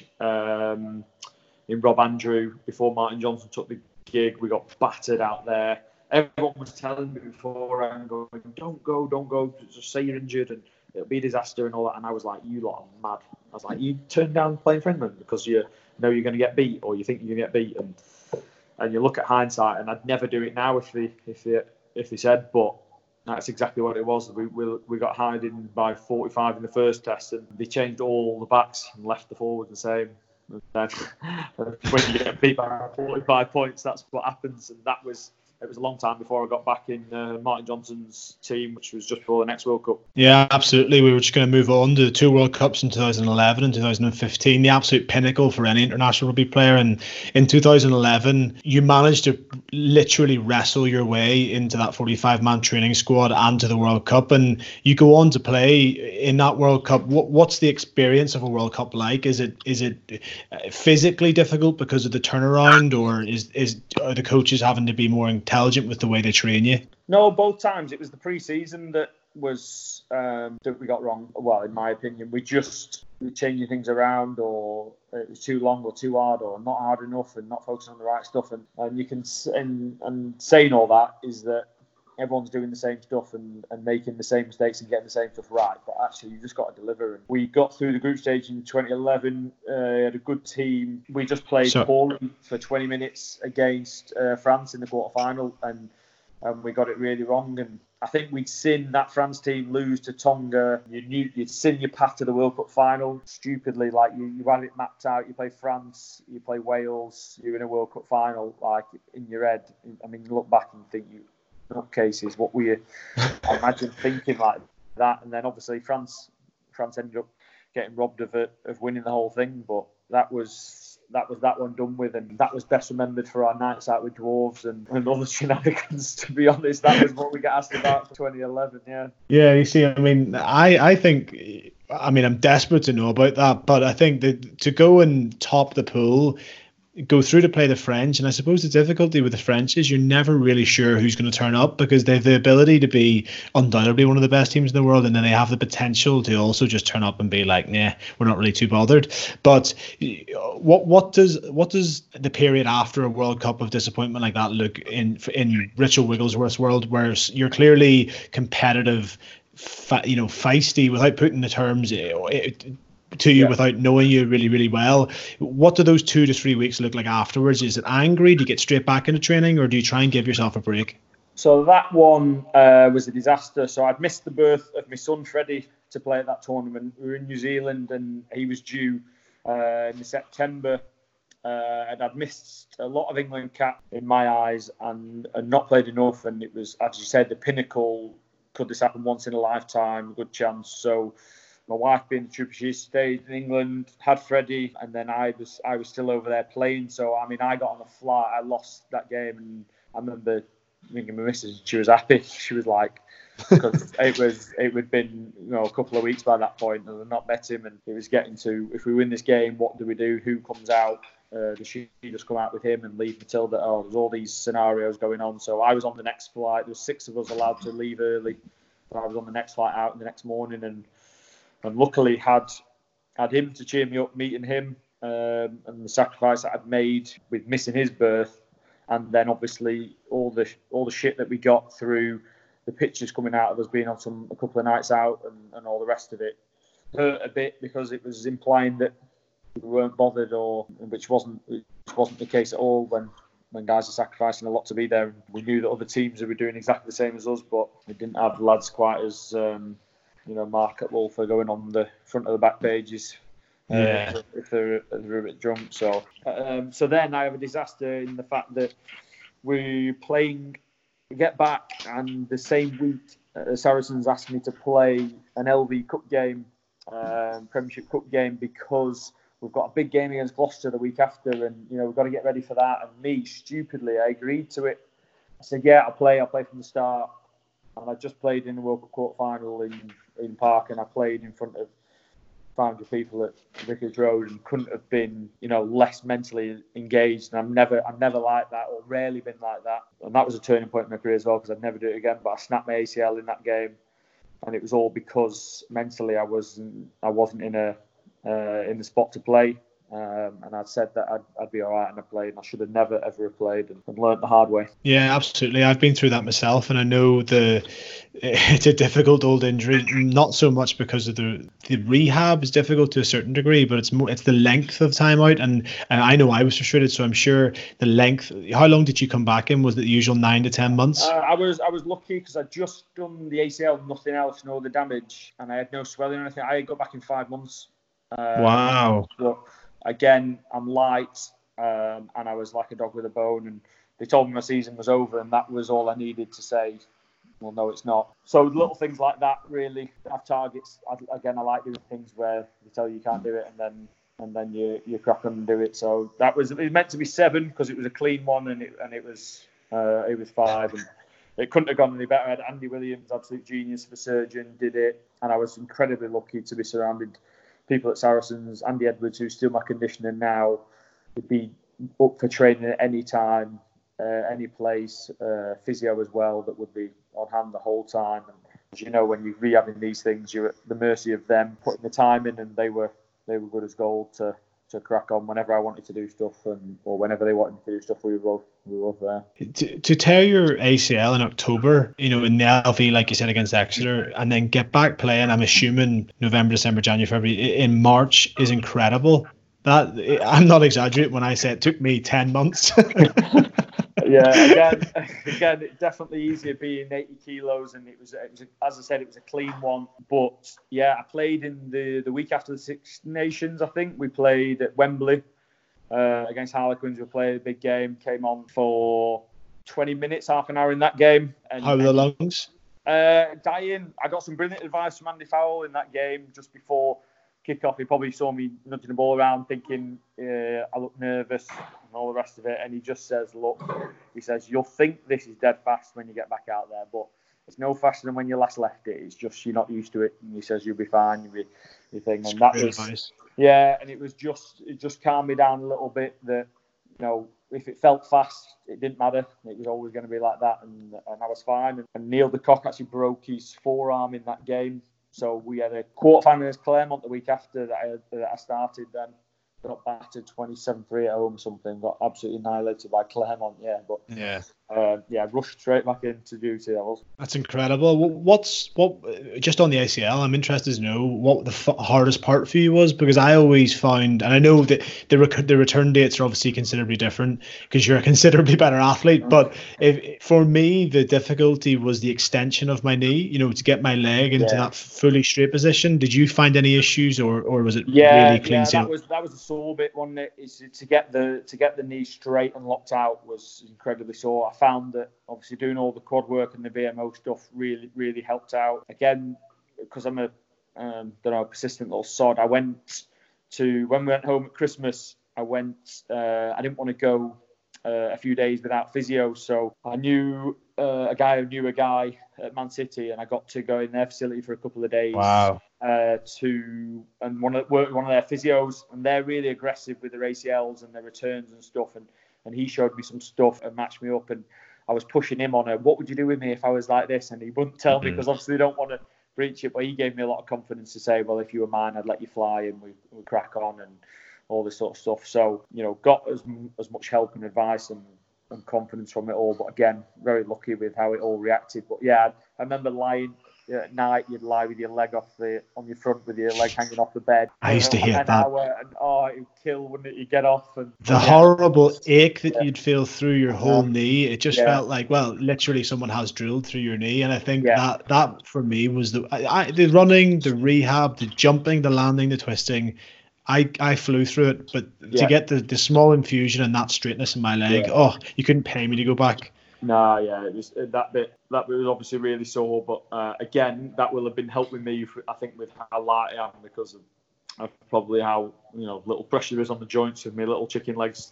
in Rob Andrew before Martin Johnson took the gig. We got battered out there. Everyone was telling me beforehand, going, don't go, just say you're injured and it'll be a disaster and all that. And I was like, you lot are mad. I was like, you turn down playing for England because you know you're going to get beat, or you think you're going to get beat. And you look at hindsight, and I'd never do it now if they said, but that's exactly what it was. We got hiding by 45 in the first test, and they changed all the backs and left the forward the same. And then when you get beat by 45 points, that's what happens. And it was a long time before I got back in Martin Johnson's team, which was just before the next World Cup. Yeah, absolutely. We were just going to move on to the two World Cups in 2011 and 2015, the absolute pinnacle for any international rugby player. And in 2011, you managed to literally wrestle your way into that 45-man training squad and to the World Cup. And you go on to play in that World Cup. What's the experience of a World Cup like? Is it physically difficult because of the turnaround, or are the coaches having to be more intelligent with the way they train you? No, both times. It was the pre-season that was that we got wrong. Well, in my opinion, we were changing things around, or it was too long or too hard, or not hard enough, and not focusing on the right stuff. And you can and saying all that is that everyone's doing the same stuff and making the same mistakes and getting the same stuff right. But actually, you just got to deliver. And we got through the group stage in 2011. Had a good team. We just played poorly for 20 minutes against France in the quarterfinal, and we got it really wrong. And I think we'd seen that France team lose to Tonga. You'd seen your path to the World Cup final. Stupidly, like you had it mapped out. You play France, you play Wales, you're in a World Cup final. Like in your head, I mean, you look back and think nutcases, what were you imagine thinking like that? And then obviously France ended up getting robbed of winning the whole thing, but that was that one done with, and that was best remembered for our nights out with dwarves and other shenanigans. To be honest, that was what we got asked about for 2011. Yeah, you see, I mean, I think, I mean, I'm desperate to know about that, but I think that to go and top the pool, go through to play the French, and I suppose the difficulty with the French is you're never really sure who's going to turn up, because they have the ability to be undoubtedly one of the best teams in the world, and then they have the potential to also just turn up and be like, nah, we're not really too bothered. But what does the period after a World Cup of disappointment like that look in Rachel Wigglesworth's world, where you're clearly competitive, feisty, without putting the terms to you without knowing you really, really well? What do those 2 to 3 weeks look like afterwards? Is it angry? Do you get straight back into training, or do you try and give yourself a break? So that one was a disaster. So I'd missed the birth of my son Freddie to play at that tournament. We were in New Zealand, and he was due in September. And I'd missed a lot of England cap in my eyes, and not played enough. And it was, as you said, the pinnacle. Could this happen once in a lifetime? Good chance. So my wife, being the trooper, she stayed in England, had Freddie, and then I was still over there playing. So I mean, I got on a flight. I lost that game, and I remember ringing my missus. She was happy. She was like, because it would been a couple of weeks by that point, and I'd not met him, and it was getting to, if we win this game, what do we do? Who comes out? Does she just come out with him and leave Matilda? Oh, there's all these scenarios going on. So I was on the next flight. There was 6 of us allowed to leave early. So I was on the next flight out the next morning, and luckily had him to cheer me up, meeting him, and the sacrifice that I'd made with missing his birth, and then obviously all the shit that we got through the pictures coming out of us being on a couple of nights out and all the rest of it hurt a bit, because it was implying that we weren't bothered, which wasn't the case at all when guys are sacrificing a lot to be there. We knew that other teams were doing exactly the same as us, but we didn't have lads quite as marketable for going on the front of the back pages if they're a bit drunk. So then I have a disaster in the fact that we get back, and the same week Saracens asked me to play an LV Cup game, Premiership Cup game, because we've got a big game against Gloucester the week after, and we've got to get ready for that. And me, stupidly, I agreed to it. I said, yeah, I'll play from the start. And I just played in the World Cup quarter-final in Park, and I played in front of 500 people at Vicarage Road, and couldn't have been, less mentally engaged. And I've never liked that, or rarely been like that. And that was a turning point in my career as well, because I'd never do it again. But I snapped my ACL in that game, and it was all because mentally I wasn't in the spot to play. And I'd said that I'd be all right, and I played, and I should have never ever played, and learned the hard way. Yeah, absolutely. I've been through that myself, and I know it's a difficult old injury. Not so much because of the rehab is difficult to a certain degree, but it's the length of time out, and I know I was frustrated, so I'm sure the length. How long did you come back in? Was it the usual 9 to 10 months? I was lucky because I'd just done the ACL, nothing else, no other damage, and I had no swelling or anything. I got back in 5 months. Wow. But again, I'm light, and I was like a dog with a bone, and they told me my season was over, and that was all I needed to say, well, no, it's not. So little things like that really have targets. I like doing things where they tell you can't do it, and then you crack on and do it. So it was meant to be 7 because it was a clean one, and it was 5, and it couldn't have gone any better. I had Andy Williams, absolute genius for surgeon, did it, and I was incredibly lucky to be surrounded. People at Saracens, Andy Edwards, who's still my conditioner now, would be up for training at any time, any place. Physio as well, that would be on hand the whole time. And as you know, when you're rehabbing these things, you're at the mercy of them putting the time in, and they were good as gold to crack on whenever I wanted to do stuff, or whenever they wanted to do stuff. We were both there. To tear your ACL in October, in the LV, like you said, against Exeter, and then get back playing, I'm assuming November, December, January, February, in March, is incredible. That I'm not exaggerating when I say it took me 10 months. Yeah, again, it's definitely easier being 80 kilos, and it was as I said, it was a clean one. But yeah, I played in the week after the Six Nations. I think we played at Wembley against Harlequins. We played a big game. Came on for 20 minutes, half an hour in that game. How were the lungs? Dying. I got some brilliant advice from Andy Fowle in that game just before kick-off. He probably saw me nudging the ball around, thinking I look nervous and all the rest of it. And he just says, look, he says, you'll think this is dead fast when you get back out there, but it's no faster than when you last left it. It's just you're not used to it. And he says, you'll be fine. You'll be your thing. And that was nice. Yeah, and it just calmed me down a little bit that, if it felt fast, it didn't matter. It was always going to be like that, and I was fine. And Neil de Kock actually broke his forearm in that game. So we had a quarter-final against Claremont the week after that I started then. Got battered 27-3 at home or something. Got absolutely annihilated by Claremont, yeah. But rushed straight back into duty. That's incredible. What just on the ACL, I'm interested to know what the hardest part for you was, because I always found, and I know that the return dates are obviously considerably different because you're a considerably better athlete, but for me the difficulty was the extension of my knee, to get my leg into that fully straight position. Did you find any issues, or was it really clean? Yeah, that was the sore bit, wasn't it? Is to get the knee straight and locked out was incredibly sore. I found that obviously doing all the quad work and the VMO stuff really, really helped out. Again, because I'm a persistent little sod. When we went home at Christmas, I didn't want to go a few days without physio, so I knew a guy who knew a guy at Man City, and I got to go in their facility for a couple of days. Wow. And one of their physios, and they're really aggressive with their ACLs and their returns and stuff, and he showed me some stuff and matched me up, and I was pushing him on what would you do with me if I was like this, and he wouldn't tell me because obviously they don't want to breach it, but he gave me a lot of confidence to say, well, if you were mine, I'd let you fly, and we crack on and all this sort of stuff. So got as much help and advice and confidence from it all, but again, very lucky with how it all reacted. But yeah, I remember lying at night, you'd lie with your leg on your front with your leg hanging off the bed. I used to hate that. And, it would kill, wouldn't it? You get off. And the horrible ache that you'd feel through your whole knee. It just felt like, well, literally someone has drilled through your knee. And I think that for me was the running, the rehab, the jumping, the landing, the twisting. I flew through it, but to get the small infusion and that straightness in my leg, you couldn't pay me to go back. No, it was that bit was obviously really sore, but again, that will have been helping me, I think, with how light I am because of of probably how little pressure is on the joints with my little chicken legs.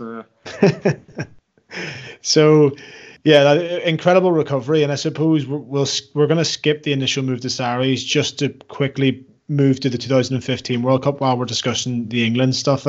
So, yeah, that incredible recovery, and I suppose we're going to skip the initial move to Sarries just to quickly move to the 2015 World Cup while we're discussing the England stuff.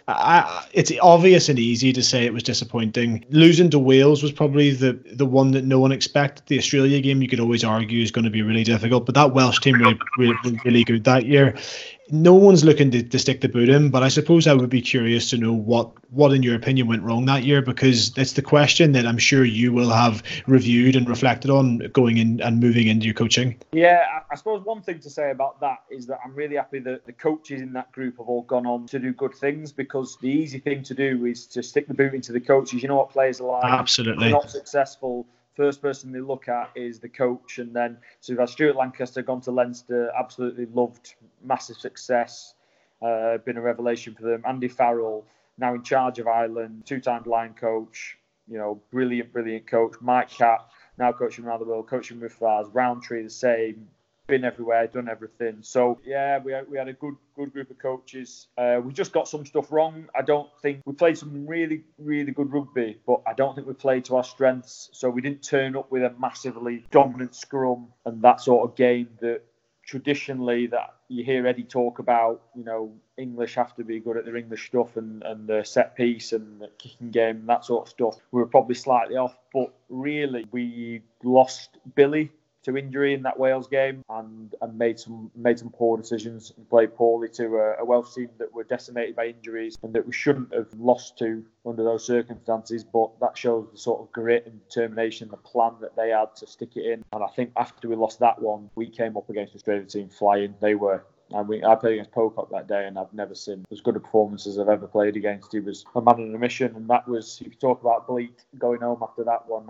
It's obvious and easy to say it was disappointing. Losing to Wales was probably the one that no one expected. The Australia game, you could always argue, is going to be really difficult, but that Welsh team really good that year. No one's looking to stick the boot in, but I suppose I would be curious to know what in your opinion went wrong that year, because it's the question that I'm sure you will have reviewed and reflected on going in and moving into your coaching. Yeah, I suppose one thing to say about that is that I'm really happy that the coaches in that group have all gone on to do good things, because the easy thing to do is to stick the boot into the coaches. You know what players are like. Absolutely. They're not successful. First person they look at is the coach, and then so we've had Stuart Lancaster, gone to Leinster, absolutely loved, massive success, been a revelation for them. Andy Farrell, now in charge of Ireland, 2-time line coach, brilliant coach. Mike Catt, now coaching around the world, coaching with Fraz. Roundtree, the same. Been everywhere, done everything. So yeah, we had a good group of coaches. We just got some stuff wrong. I don't think we played some really good rugby, but I don't think we played to our strengths. So we didn't turn up with a massively dominant scrum and that sort of game that traditionally that you hear Eddie talk about. English have to be good at their English stuff and the set piece and the kicking game and that sort of stuff. We were probably slightly off, but really we lost Billy to injury in that Wales game and made some poor decisions and played poorly to a Welsh team that were decimated by injuries and that we shouldn't have lost to under those circumstances. But that shows the sort of grit and determination, the plan that they had to stick it in. And I think after we lost that one, we came up against the Australia team flying. I played against Pocock that day, and I've never seen as good a performance as I've ever played against. He was a man on a mission, and that was, if you talk about bleak going home after that one,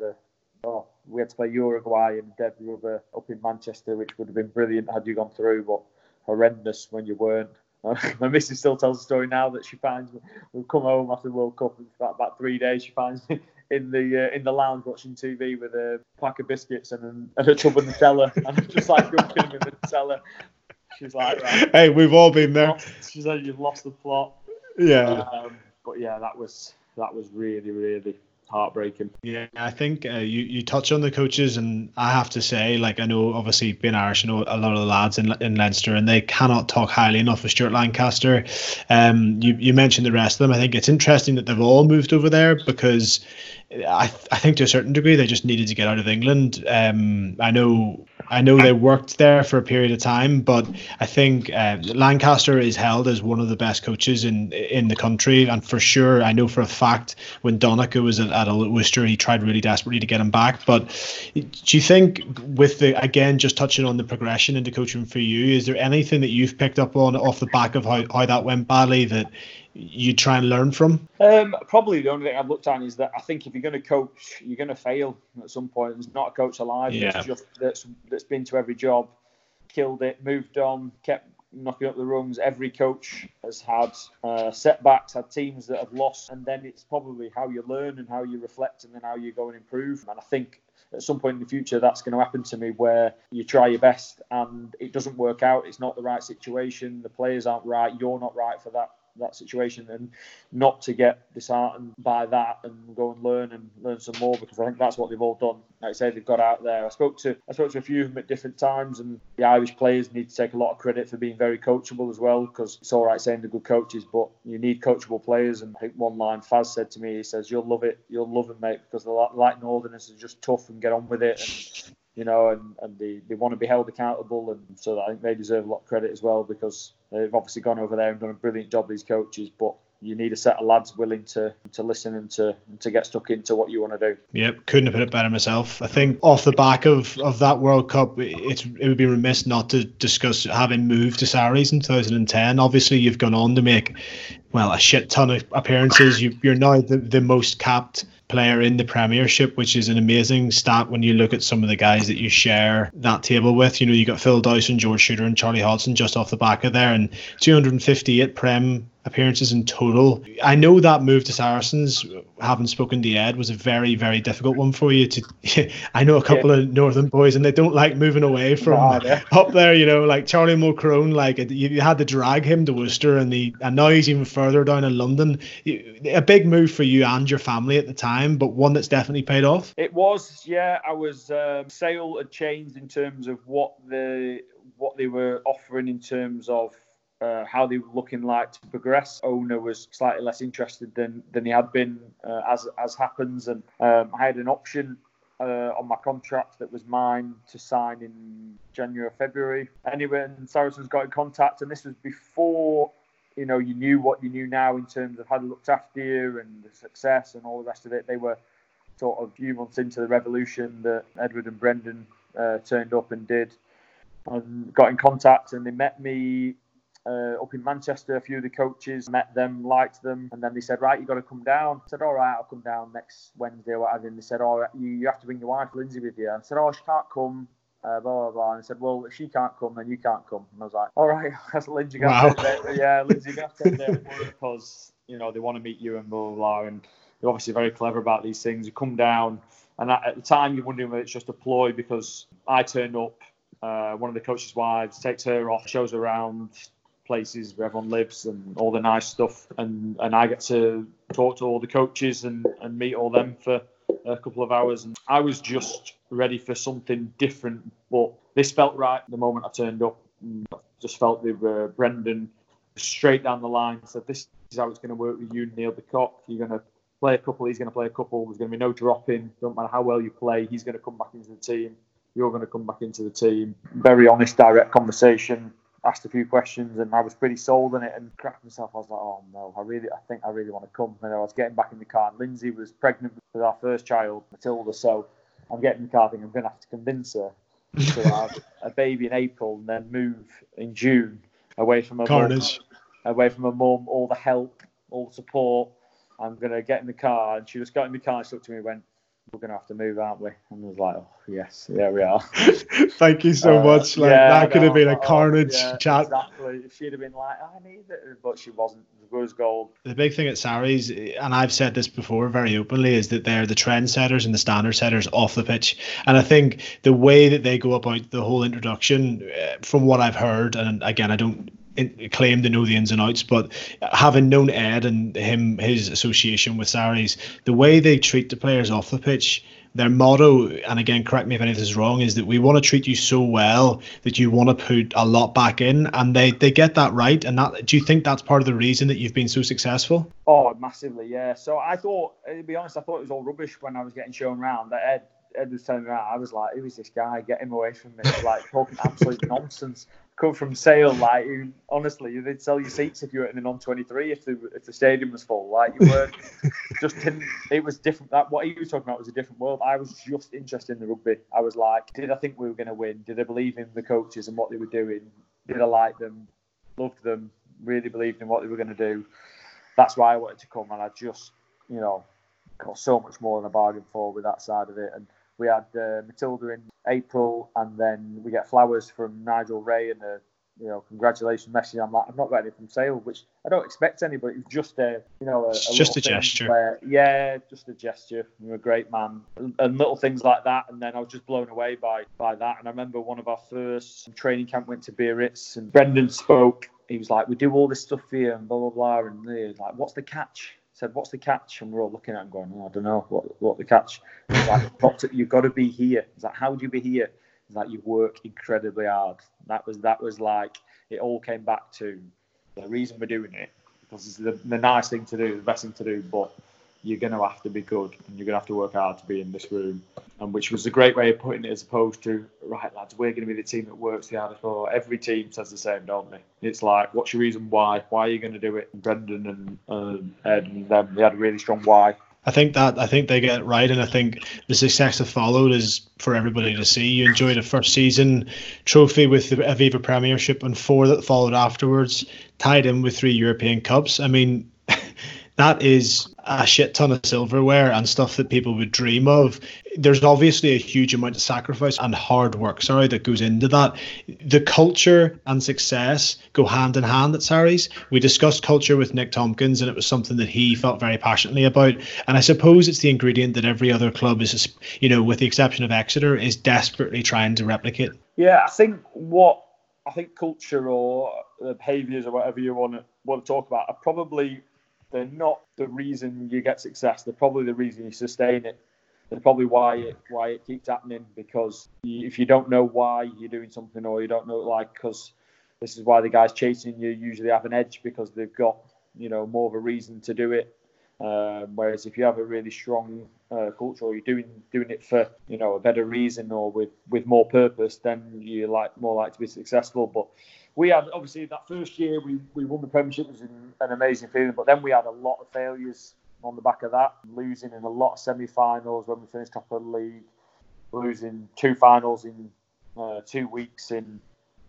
we had to play Uruguay and Dead Rubber up in Manchester, which would have been brilliant had you gone through, but horrendous when you weren't. My missus still tells the story now that she finds me. We've come home after the World Cup, and for about 3 days she finds me in the lounge watching TV with a pack of biscuits and a tub of Nutella, and I'm just like dunking them in the Nutella. She's like, right, hey, we've all been there. She said, you've lost the plot. Yeah. But yeah, that was really heartbreaking. Yeah, I think you touch on the coaches, and I have to say, I know obviously being Irish, I know a lot of the lads in Leinster, and they cannot talk highly enough of Stuart Lancaster. You mentioned the rest of them. I think it's interesting that they've all moved over there, because I think to a certain degree they just needed to get out of England. I know they worked there for a period of time, but I think Lancaster is held as one of the best coaches in the country, and for sure, I know for a fact when Donica was at Worcester, he tried really desperately to get him back. But do you think, with just touching on the progression into coaching for you, is there anything that you've picked up on off the back of how that went badly that you try and learn from? Probably the only thing I've looked at is that I think if you're going to coach, you're going to fail at some point. There's not a coach alive that's been to every job, killed it, moved on, kept knocking up the rungs. Every coach has had setbacks, had teams that have lost, and then it's probably how you learn and how you reflect and then how you go and improve. And I think at some point in the future that's going to happen to me, where you try your best and it doesn't work out. It's not the right situation. The players aren't right. You're not right for that situation, and not to get disheartened by that and go and learn some more, because I think that's what they've all done. Like I say, they've got out there. I spoke to a few of them at different times, and the Irish players need to take a lot of credit for being very coachable as well, because it's all right saying they're good coaches, but you need coachable players. And I think one line Faz said to me, he says, you'll love them, mate, because they're like Northerners, are just tough and get on with it, and they want to be held accountable, and so I think they deserve a lot of credit as well, because they've obviously gone over there and done a brilliant job, these coaches, but you need a set of lads willing to listen and to get stuck into what you want to do. Yep, couldn't have put it better myself. I think off the back of that World Cup, it would be remiss not to discuss having moved to Sarries in 2010. Obviously, you've gone on to make, a shit ton of appearances. You're now the most capped player in the Premiership, which is an amazing stat when you look at some of the guys that you share that table with. You got Phil Dowson, George Shooter and Charlie Hodgson just off the back of there, and 258 Prem appearances in total. I know that move to Saracens, having spoken to Ed, was a very, very difficult one for you to. I know a couple of Northern boys, and they don't like moving away from up there. You know, like Charlie Mulcrone, like you had to drag him to Worcester, and now he's even further down in London. A big move for you and your family at the time, but one that's definitely paid off. It was, yeah. I was Sale had changed in terms of what they were offering in terms of how they were looking like to progress. Owner was slightly less interested than he had been, as happens, and I had an option on my contract that was mine to sign in January or February. Anyway, and Saracens got in contact, and this was before you knew what you knew now in terms of how they looked after you and the success and all the rest of it. They were sort of a few months into the revolution that Edward and Brendan turned up and did, and got in contact, and they met me up in Manchester. A few of the coaches met them, liked them, and then they said, right, you got to come down. I said, all right, I'll come down next Wednesday or whatever. And they said, all right, you have to bring your wife Lindsay with you. And I said, oh, she can't come, blah blah blah. And I said, well, if she can't come, then you can't come. And I was like, all right, Lindsay got Lindsay got to take work because they want to meet you and blah blah blah. And they're obviously very clever about these things. You come down, and at the time you're wondering whether it's just a ploy, because I turned up, one of the coaches' wives takes her off, shows her around places where everyone lives and all the nice stuff, and I get to talk to all the coaches and meet all them for a couple of hours. And I was just ready for something different, but this felt right the moment I turned up. I just felt with Brendan straight down the line, said, this is how it's going to work with you and Neil the Cock. You're going to play a couple, he's going to play a couple, there's going to be no dropping, don't matter how well you play, he's going to come back into the team, you're going to come back into the team. Very honest, direct conversation. Asked a few questions, and I was pretty sold on it, and cracked myself. I was like, oh no, I think I really want to come. And I was getting back in the car, and Lindsay was pregnant with our first child, Matilda, so I'm getting in the car thinking I'm going to have to convince her to have a baby in April and then move in June away from her mum, all the help, all the support. I'm going to get in the car. And she just got in the car and she looked to me and went, we're going to have to move, aren't we? And I was like, oh, yes, there we are. Thank you so much. That could have been a carnage chat. Exactly. If she'd have been like, I need it, but she wasn't. It was gold. The big thing at Sarries, and I've said this before very openly, is that they're the trendsetters and the standard setters off the pitch. And I think the way that they go about the whole introduction, from what I've heard, and again, I don't claim to know the ins and outs, but having known Ed and his association with Sarries, the way they treat the players off the pitch, their motto, and again, correct me if any of this is wrong, is that we want to treat you so well that you want to put a lot back in, and they get that right. And that, do you think that's part of the reason that you've been so successful? Oh, massively, yeah. So I thought, to be honest, I thought it was all rubbish when I was getting shown around. That Ed was telling me around, I was like, who is this guy? Get him away from me. Like, talking absolute nonsense. Come from Sale, like, honestly, they'd sell you seats if you were in the non-23 if the stadium was full. Like, you weren't, it was different. That what he was talking about was a different world. I was just interested in the rugby. I was like, did I think we were going to win? Did I believe in the coaches and what they were doing? Did I like them? Loved them? Really believed in what they were going to do? That's why I wanted to come, and I just, got so much more than a bargain for with that side of it. And we had Matilda in April, and then we get flowers from Nigel Ray and a congratulations message. I'm like, I've not got any from Sale, which I don't expect any, but it was just just a gesture. Where, just a gesture. You're a great man, and little things like that. And then I was just blown away by that. And I remember one of our first training camp went to Biarritz, and Brendan spoke. He was like, "We do all this stuff for you," and blah blah blah. And he was like, "What's the catch?" Said, what's the catch? And we're all looking at him going, I don't know what the catch. He's like, you've got to be here. He's like, how would you be here? He's like, you work incredibly hard. That was like, it all came back to the reason we're doing it, because it's the nice thing to do, the best thing to do, but you're going to have to be good and you're going to have to work hard to be in this room. And which was a great way of putting it, as opposed to, right, lads, we're going to be the team that works the hardest. For every team says the same, don't they? It's like, what's your reason why? Why are you going to do it? And Brendan and Ed and them, they had a really strong why. I think they get it right, and I think the success that followed is for everybody to see. You enjoyed a first season trophy with the Aviva Premiership and 4 that followed afterwards, tied in with 3 European Cups. I mean, that is a shit ton of silverware and stuff that people would dream of. There's obviously a huge amount of sacrifice and hard work, that goes into that. The culture and success go hand in hand at Sarries. We discussed culture with Nick Tompkins, and it was something that he felt very passionately about. And I suppose it's the ingredient that every other club is, with the exception of Exeter, is desperately trying to replicate. Yeah, I think culture or behaviours or whatever you want to talk about are probably, they're not the reason you get success. They're probably the reason you sustain it. They're probably why it keeps happening, because if you don't know why you're doing something, or you don't know, because this is why the guys chasing you usually have an edge, because they've got, more of a reason to do it. Whereas if you have a really strong culture, or you're doing it for, a better reason, or with more purpose, then you're more likely to be successful. But we had, obviously, that first year we won the Premiership. It was an amazing feeling, but then we had a lot of failures on the back of that, losing in a lot of semi-finals when we finished top of the league, losing 2 finals in 2 weeks in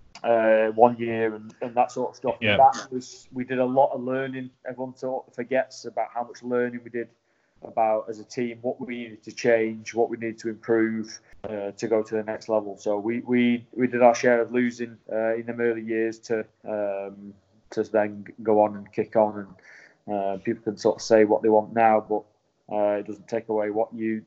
1 year, and that sort of stuff. Yeah. We did a lot of learning. Everyone sort of forgets about how much learning we did about, as a team, what we needed to change, what we needed to improve to go to the next level. So we did our share of losing in them early years to then go on and kick on, and people can sort of say what they want now, but it doesn't take away what you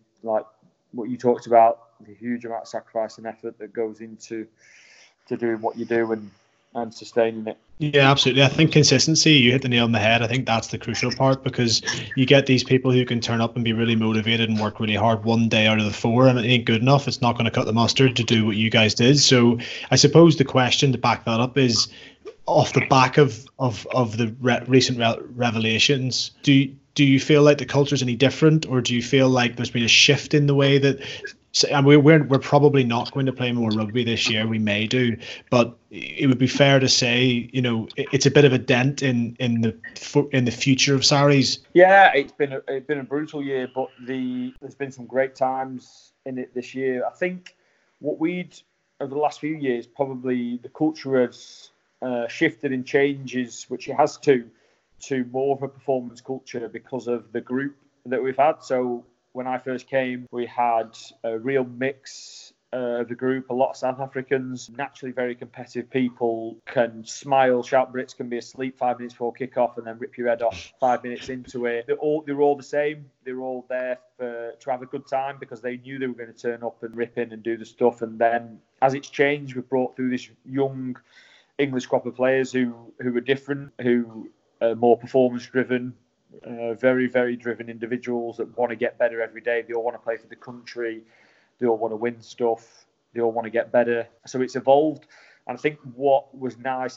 talked about, the huge amount of sacrifice and effort that goes into doing what you do and sustaining it. Yeah, absolutely. I think consistency, you hit the nail on the head. I think that's the crucial part, because you get these people who can turn up and be really motivated and work really hard one day out of the 4, and it ain't good enough. It's not going to cut the mustard to do what you guys did. So I suppose the question to back that up is, off the back of the recent revelations, do you feel like the culture is any different, or do you feel like there's been a shift in the way that, and we're probably not going to play more rugby this year? We may do, but it would be fair to say, it's a bit of a dent in the future of Sarries. Yeah, it's been a brutal year, but there's been some great times in it this year. I think over the last few years, probably the culture has shifted and changes, which it has to more of a performance culture because of the group that we've had. So when I first came, we had a real mix of the group. A lot of South Africans, naturally very competitive people, can smile, shout Brits, can be asleep 5 minutes before kick-off and then rip your head off 5 minutes into it. They're all the same. They were all there to have a good time, because they knew they were going to turn up and rip in and do the stuff. And then as it's changed, we've brought through this young English crop of players who are different, who are more performance-driven, very, very driven individuals that want to get better every day. They all want to play for the country. They all want to win stuff. They all want to get better. So it's evolved. And I think what was nice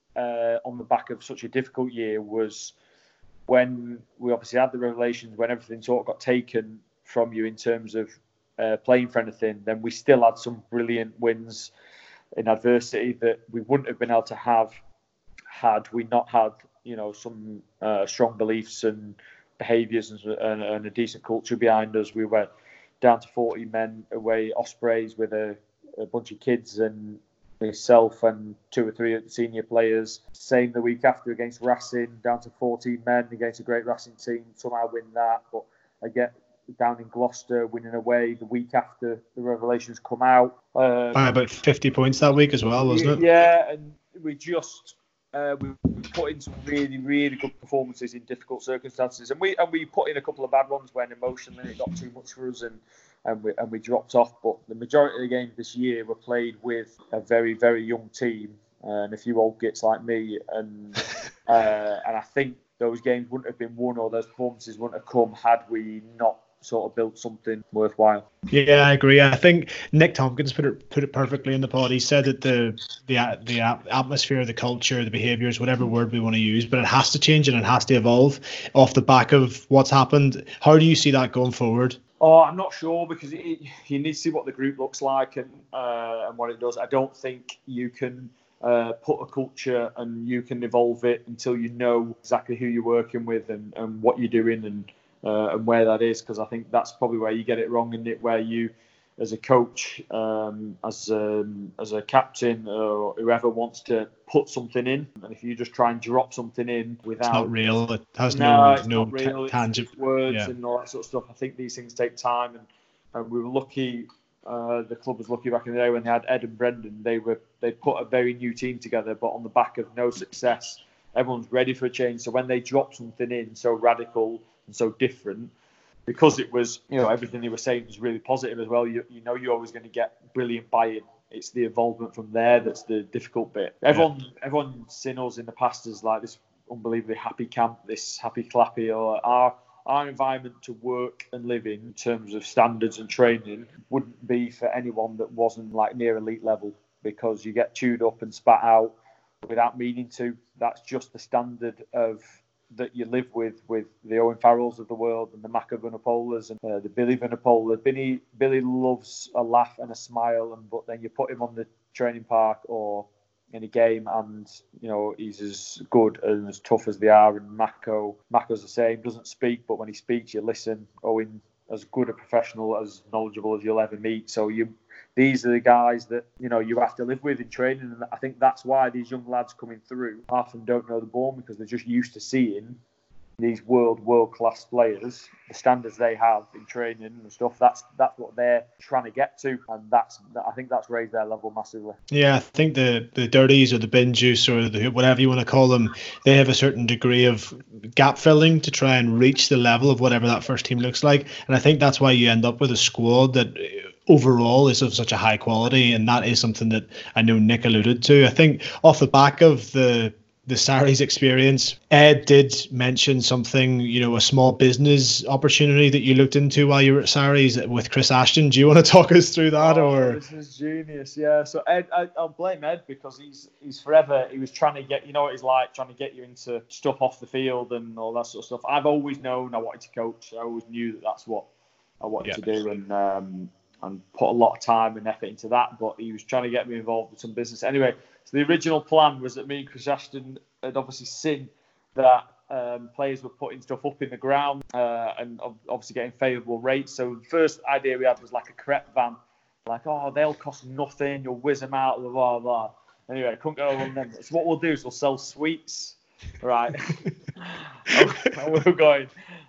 on the back of such a difficult year was when we obviously had the revelations, when everything sort of got taken from you in terms of playing for anything, then we still had some brilliant wins in adversity that we wouldn't have been able to have had we not had, some strong beliefs and behaviours and a decent culture behind us. We went down to 40 men away, Ospreys, with a bunch of kids and myself and 2 or 3 senior players. Same the week after against Racing, down to 14 men against a great Racing team. Somehow win that, but I get down in Gloucester, winning away the week after the revelations come out. By about 50 points that week as well, wasn't it? Yeah, and we just we put in some really, really good performances in difficult circumstances, and we put in a couple of bad ones when emotionally it got too much for us, and we dropped off. But the majority of the games this year were played with a very, very young team and a few old gits like me, and I think those games wouldn't have been won, or those performances wouldn't have come, had we not sort of built something worthwhile. Yeah, I agree. I think Nick Tompkins put it perfectly in the pod. He said that the atmosphere, the culture, the behaviours, whatever word we want to use, but it has to change and it has to evolve off the back of what's happened. How do you see that going forward? Oh, I'm not sure, because you need to see what the group looks like and what it does. I don't think you can put a culture and you can evolve it until you know exactly who you're working with and what you're doing and where that is, because I think that's probably where you get it wrong, isn't it? Where you as a coach, as a captain, or whoever wants to put something in, and if you just try and drop something in without, it's not real. It has it's no not real. tangible. It's words Yeah. and all that sort of stuff. I think these things take time, and we were lucky. The club was lucky back in the day when they had Ed and Brendan. They put a very new team together, but on the back of no success, everyone's ready for a change. So when they dropped something in so radical and so different, because it was, everything they were saying was really positive as well. You're always going to get brilliant buy-in. It's the involvement from there that's the difficult bit. Everyone's seen us in the past as like this unbelievably happy camp, this happy clappy, or our environment to work and live in terms of standards and training wouldn't be for anyone that wasn't like near elite level, because you get chewed up and spat out without meaning to. That's just the standard of that you live with the Owen Farrells of the world and the Mako Vunipolas and the Billy Vunipola. Billy loves a laugh and a smile, but then you put him on the training park or in a game and he's as good and as tough as they are. And Mako's the same, doesn't speak, but when he speaks you listen. Owen, as good a professional, as knowledgeable as you'll ever meet. So these are the guys that you have to live with in training, and I think that's why these young lads coming through often don't know the ball, because they're just used to seeing these world class players, the standards they have in training and stuff. That's what they're trying to get to, and I think that's raised their level massively. Yeah, I think the dirties or the bin juice or whatever you want to call them, they have a certain degree of gap filling to try and reach the level of whatever that first team looks like, and I think that's why you end up with a squad that overall is of such a high quality, and that is something that I know Nick alluded to. I think off the back of the Sarries experience, Ed did mention something, a small business opportunity that you looked into while you were at Sarries with Chris Ashton. Do you want to talk us through that? Or this is genius, yeah. So Ed, I'll blame Ed, because he's forever. He was trying to get, what he's like, trying to get you into stuff off the field and all that sort of stuff. I've always known I wanted to coach. I always knew that's what I wanted to do, and put a lot of time and effort into that. But he was trying to get me involved with some business. Anyway, so the original plan was that me and Chris Ashton had obviously seen that players were putting stuff up in the ground and obviously getting favourable rates. So the first idea we had was like a crepe van. Like, they'll cost nothing. You'll whiz them out, blah, blah, blah. Anyway, I couldn't go over them. So what we'll do is we'll sell sweets, right? And we're going...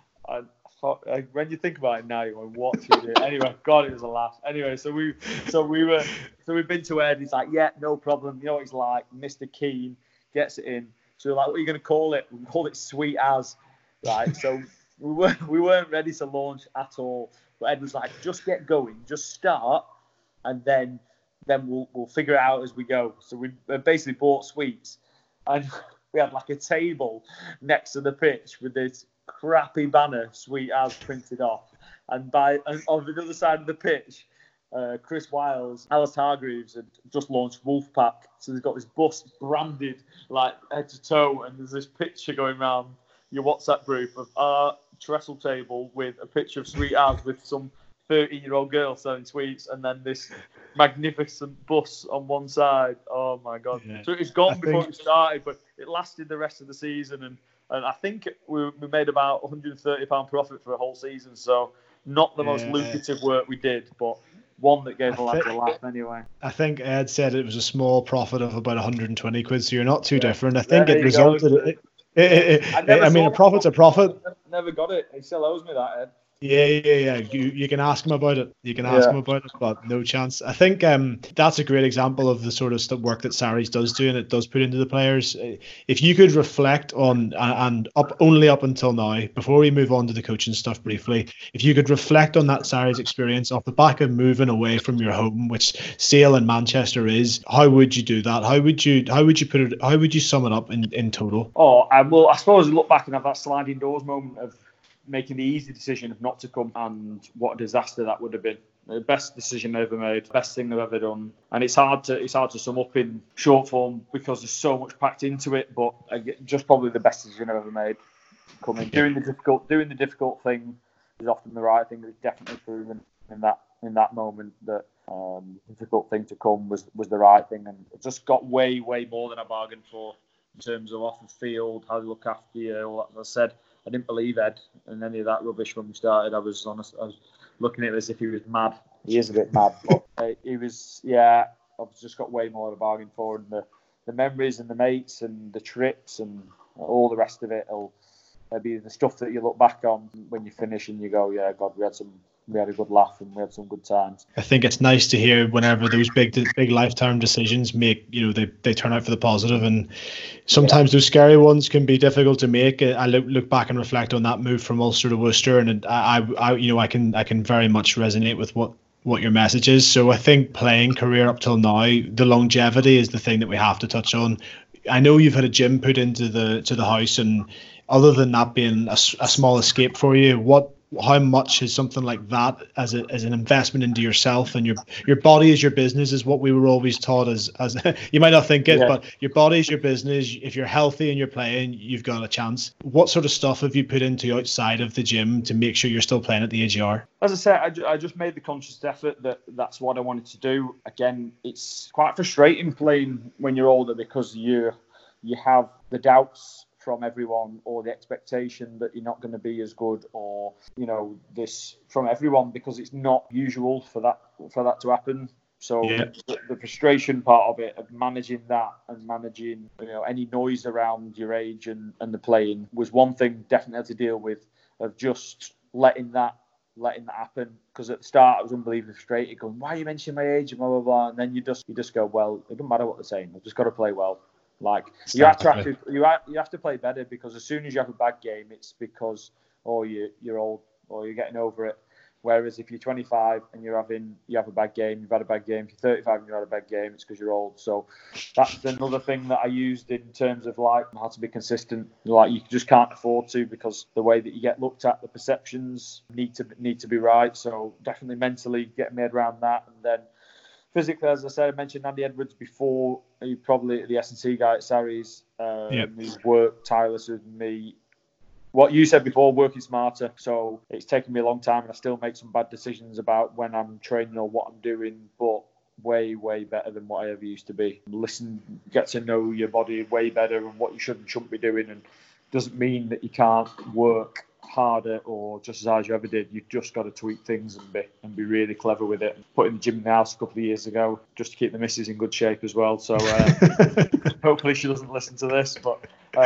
when you think about it now, you're going, what should we do? Anyway, God, it was a laugh. Anyway, so we've been to Ed. He's like, yeah, no problem. You know what he's like, Mr. Keen gets it in. So we're like, what are you going to call it? We called it Sweet As, right? So we weren't ready to launch at all. But Ed was like, just get going, just start, and then we'll figure it out as we go. So we basically bought sweets, and we had like a table next to the pitch with this crappy banner, Sweet As, printed off, and on the other side of the pitch, Chris Wiles, Alice Hargreaves had just launched Wolfpack, so they've got this bus branded like head to toe, and there's this picture going around your WhatsApp group of our trestle table with a picture of Sweet As with some 13-year-old girl selling sweets, and then this magnificent bus on one side. Oh my God! Yeah. So it's gone before it started, but it lasted the rest of the season, and I think we made about £130 profit for a whole season. So not the most lucrative work we did, but one that gave a laugh anyway. I think Ed said it was a small profit of about 120 quid, so you're not too different. I think it resulted. A profit's a profit. Never got it. He still owes me that, Ed. Yeah. You can ask him about it. But no chance. I think that's a great example of the sort of work that Sarries does do, and it does put into the players. If you could reflect on, and only up until now, before we move on to the coaching stuff briefly, if you could reflect on that Sarries experience off the back of moving away from your home, which Sale and Manchester is, how would you do that? How would you put it? How would you sum it up in total? I suppose look back and have that sliding doors moment of making the easy decision of not to come, and what a disaster that would have been. The best decision I've ever made, best thing I've ever done, and it's hard to sum up in short form because there's so much packed into it. But just probably the best decision I've ever made. Doing the difficult thing is often the right thing. It's definitely proven in that moment that the difficult thing to come was the right thing, and it just got way more than I bargained for in terms of off the field, how they look after you, all that. As I said, I didn't believe Ed and any of that rubbish when we started. I was honest. looking at him as if he was mad. He is a bit mad, but he was, yeah, I've just got way more of a bargain for him. The memories and the mates and the trips and all the rest of it will be the stuff that you look back on when you finish and you go, yeah, God, we had a good laugh and we had some good times. I think it's nice to hear whenever those big lifetime decisions make, they turn out for the positive, and sometimes those scary ones can be difficult to make. I look back and reflect on that move from Ulster to Worcester, and I can very much resonate with what your message is. So I think playing career up till now, the longevity is the thing that we have to touch on. I know you've had a gym put into the house, and other than that being a small escape for you, how much is something like that as an investment into yourself and your body is your business, is what we were always taught as you might not think it, but your body is your business. If you're healthy and you're playing, you've got a chance. What sort of stuff have you put into outside of the gym to make sure you're still playing at the age you are? As I said, I just made the conscious effort that's what I wanted to do. Again, it's quite frustrating playing when you're older because you have the doubts from everyone, or the expectation that you're not going to be as good, or this from everyone, because it's not usual for that to happen. So the frustration part of it, of managing that and managing any noise around your age and the playing, was one thing definitely had to deal with, of just letting that happen. Because at the start I was unbelievably frustrated, going, why are you mentioning my age and blah blah blah, and then you just go, well, it doesn't matter what they're saying, I've just got to play well. Like you have to play better, because as soon as you have a bad game, it's because you're old or you're getting over it. Whereas if you're 25 and you have a bad game, you've had a bad game. If you're 35 and you had a bad game, it's because you're old. So that's another thing that I used in terms of like how to be consistent. Like you just can't afford to, because the way that you get looked at, the perceptions need to be right. So definitely mentally getting my head around that, and then physically, as I said, I mentioned Andy Edwards before. He's probably the S&C guy at Sarries. He's worked tireless with me. What you said before, working smarter. So it's taken me a long time, and I still make some bad decisions about when I'm training or what I'm doing, but way, way better than what I ever used to be. Listen, get to know your body way better and what you should and shouldn't be doing. And doesn't mean that you can't work harder or just as hard as you ever did. You've just got to tweak things and be really clever with it. Put in the gym in the house a couple of years ago just to keep the missus in good shape as well. So hopefully she doesn't listen to this. But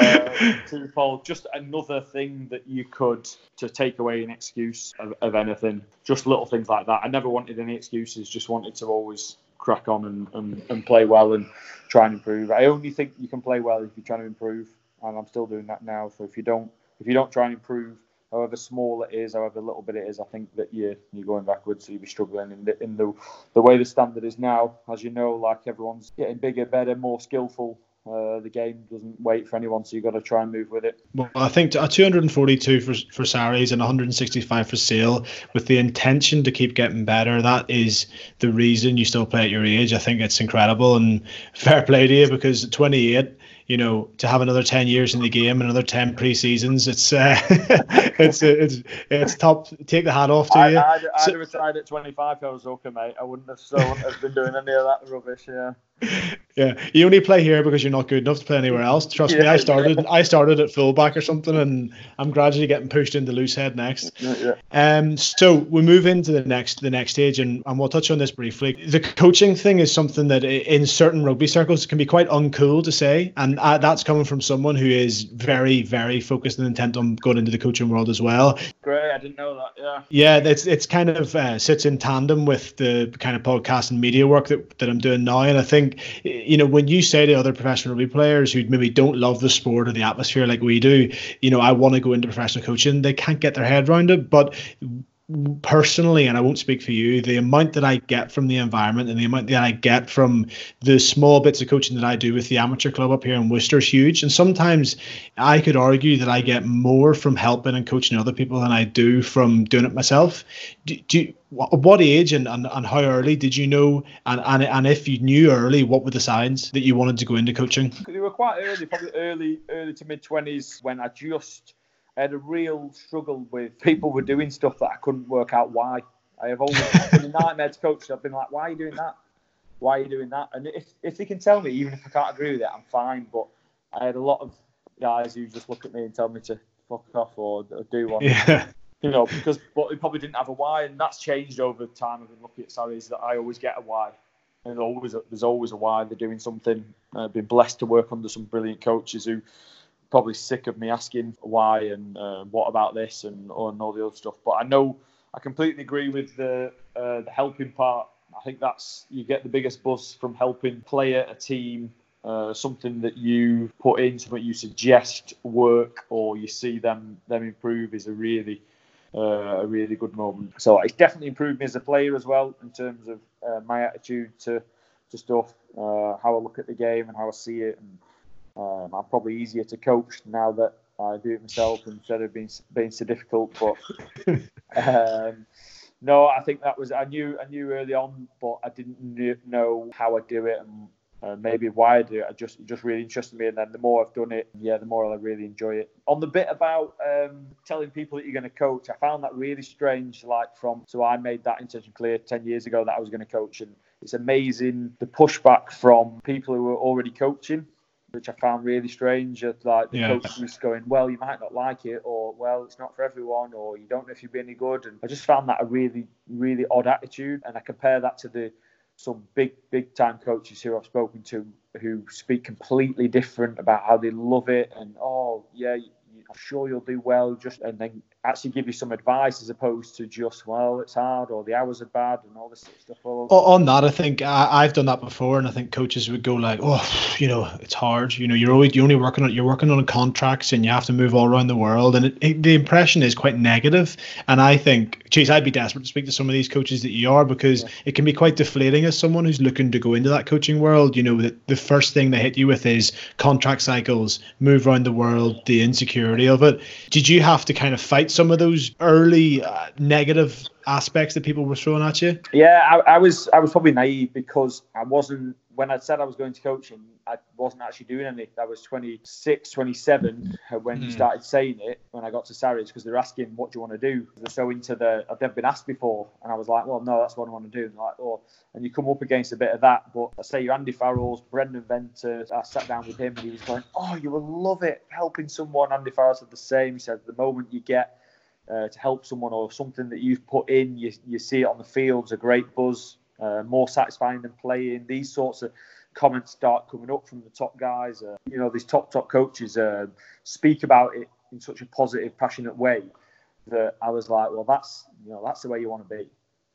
twofold, just another thing that you could to take away an excuse of anything. Just little things like that. I never wanted any excuses. Just wanted to always crack on and play well and try and improve. I only think you can play well if you're trying to improve, and I'm still doing that now. So if you don't try and improve, however small it is, however little bit it is, I think that you're going backwards. So you'll be struggling in the way the standard is now. As you know, like everyone's getting bigger, better, more skillful. The game doesn't wait for anyone, so you've got to try and move with it. Well, I think a 242 for Sarries and 165 for Sale, with the intention to keep getting better, that is the reason you still play at your age. I think it's incredible, and fair play to you, because at 28, to have another 10 years in the game and another 10 pre-seasons, it's top. Take the hat off to you. I'd have retired at 25 if I was okay, mate. I wouldn't have been doing any of that rubbish, Yeah, you only play here because you're not good enough to play anywhere else. Trust me, I started at fullback or something, and I'm gradually getting pushed into loose head next. So we move into the next stage, and we'll touch on this briefly. The coaching thing is something that in certain rugby circles can be quite uncool to say, and that's coming from someone who is very, very focused and intent on going into the coaching world as well. Great, I didn't know that. Yeah, it's kind of sits in tandem with the kind of podcast and media work that I'm doing now, and I think, when you say to other professional rugby players who maybe don't love the sport or the atmosphere like we do, I want to go into professional coaching, they can't get their head around it. But personally, and I won't speak for you, the amount that I get from the environment and the amount that I get from the small bits of coaching that I do with the amateur club up here in Worcester is huge. And sometimes I could argue that I get more from helping and coaching other people than I do from doing it myself. What age and how early did you know? And if you knew early, what were the signs that you wanted to go into coaching? They were quite early, probably early to mid-20s, when I had a real struggle with people were doing stuff that I couldn't work out why. I have always been a nightmare to coach. I've been like, why are you doing that? Why are you doing that? And if they can tell me, even if I can't agree with it, I'm fine. But I had a lot of guys who just look at me and tell me to fuck off or do one. Yeah. because but he probably didn't have a why, and that's changed over time. I've been looking at Sarries that I always get a why, and there's always a why. They're doing something. I've been blessed to work under some brilliant coaches who probably sick of me asking why and what about this and all the other stuff. But I completely agree with the helping part. I think you get the biggest buzz from helping a team, something that you put in, something you suggest work or you see them improve is a really good moment. So it's definitely improved me as a player as well in terms of my attitude to stuff, how I look at the game and how I see it. And I'm probably easier to coach now that I do it myself instead of being so difficult. But no, I think that was I knew early on, but I didn't know how I do it and maybe why I do it. It just really interested me, and then the more I've done it, the more I really enjoy it. On the bit about telling people that you're going to coach, I found that really strange. So I made that intention clear 10 years ago that I was going to coach, and it's amazing the pushback from people who were already coaching, which I found really strange. Like the coach was going, well, you might not like it, or well, it's not for everyone, or you don't know if you'll be any good. And I just found that a really, really odd attitude. And I compare that to some big time coaches who I've spoken to who speak completely different about how they love it and I'm sure you'll do well, and then actually give you some advice as opposed to just, well, it's hard or the hours are bad and all this sort of stuff. On that, I think I've done that before, and I think coaches would go like, oh, it's hard. You're only working on contracts and you have to move all around the world, and the impression is quite negative. And I think, geez, I'd be desperate to speak to some of these coaches that you are, because it can be quite deflating as someone who's looking to go into that coaching world. That the first thing they hit you with is contract cycles, move around the world, the insecurity of it. Did you have to kind of fight some of those early negative aspects that people were throwing at you? Yeah, I was probably naive because I wasn't, when I said I was going to coaching, I wasn't actually doing any. I was 26, 27 when you started saying it, when I got to Sarries, because they're asking, what do you want to do? They're so into I've never been asked before. And I was like, well, no, that's what I want to do. And like, and you come up against a bit of that. But I say your Andy Farrell's, Brendan Venter, I sat down with him and he was going, oh, you will love it helping someone. Andy Farrell said the same. He said, the moment you get to help someone or something that you've put in, you see it on the field's a great buzz, more satisfying than playing. These sorts of comments start coming up from the top guys. These top coaches speak about it in such a positive, passionate way that I was like, well, that's the way you want to be.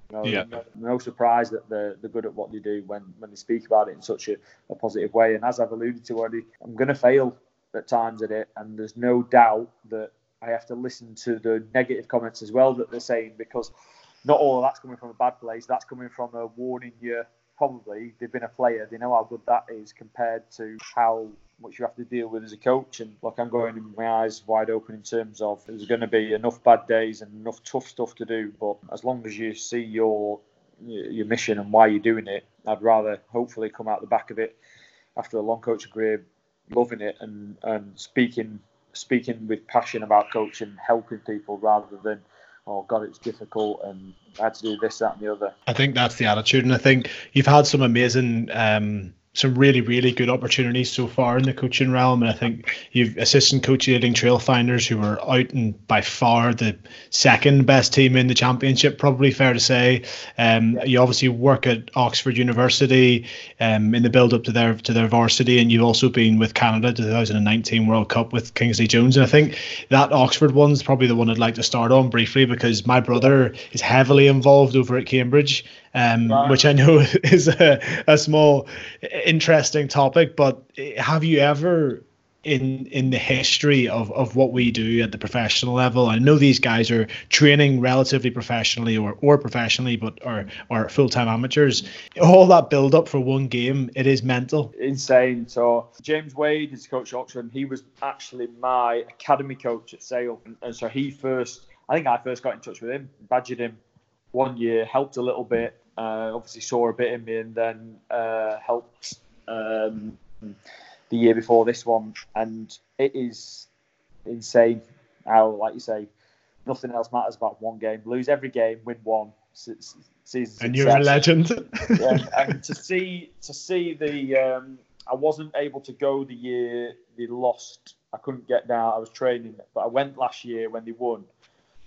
No surprise that they're good at what they do when they speak about it in such a positive way. And as I've alluded to already, I'm going to fail at times at it, and there's no doubt that I have to listen to the negative comments as well that they're saying, because not all of that's coming from a bad place. That's coming from a warning you. Probably they've been a player. They know how good that is compared to how much you have to deal with as a coach. And look, I'm going in my eyes wide open in terms of there's going to be enough bad days and enough tough stuff to do. But as long as you see your mission and why you're doing it, I'd rather hopefully come out the back of it after a long coaching career, loving it and speaking with passion about coaching, helping people, rather than, oh God, it's difficult and I had to do this, that and the other. I think that's the attitude, and I think you've had some amazing some really, really good opportunities so far in the coaching realm. And I think you've assistant coaching Trailfinders, who were out and by far the second best team in the championship, probably fair to say. You obviously work at Oxford University in the build up to their varsity, and you've also been with Canada 2019 World Cup with Kingsley Jones. And I think that Oxford one's probably the one I'd like to start on briefly, because my brother is heavily involved over at Cambridge. Which I know is a small interesting topic, but have you ever in the history of what we do at the professional level, I know these guys are training relatively professionally or professionally, but are full-time amateurs, all that build up for one game, it is mental. Insane. So James Wade is coach at Oxford, and he was actually my academy coach at Sale, and so I first got in touch with him, badgered him 1 year, helped a little bit, obviously saw a bit in me, and then helped the year before this one. And it is insane how, like you say, nothing else matters about one game. Lose every game, win one, season. And you're a legend. And to see the I wasn't able to go the year they lost. I couldn't get down. I was training, but I went last year when they won.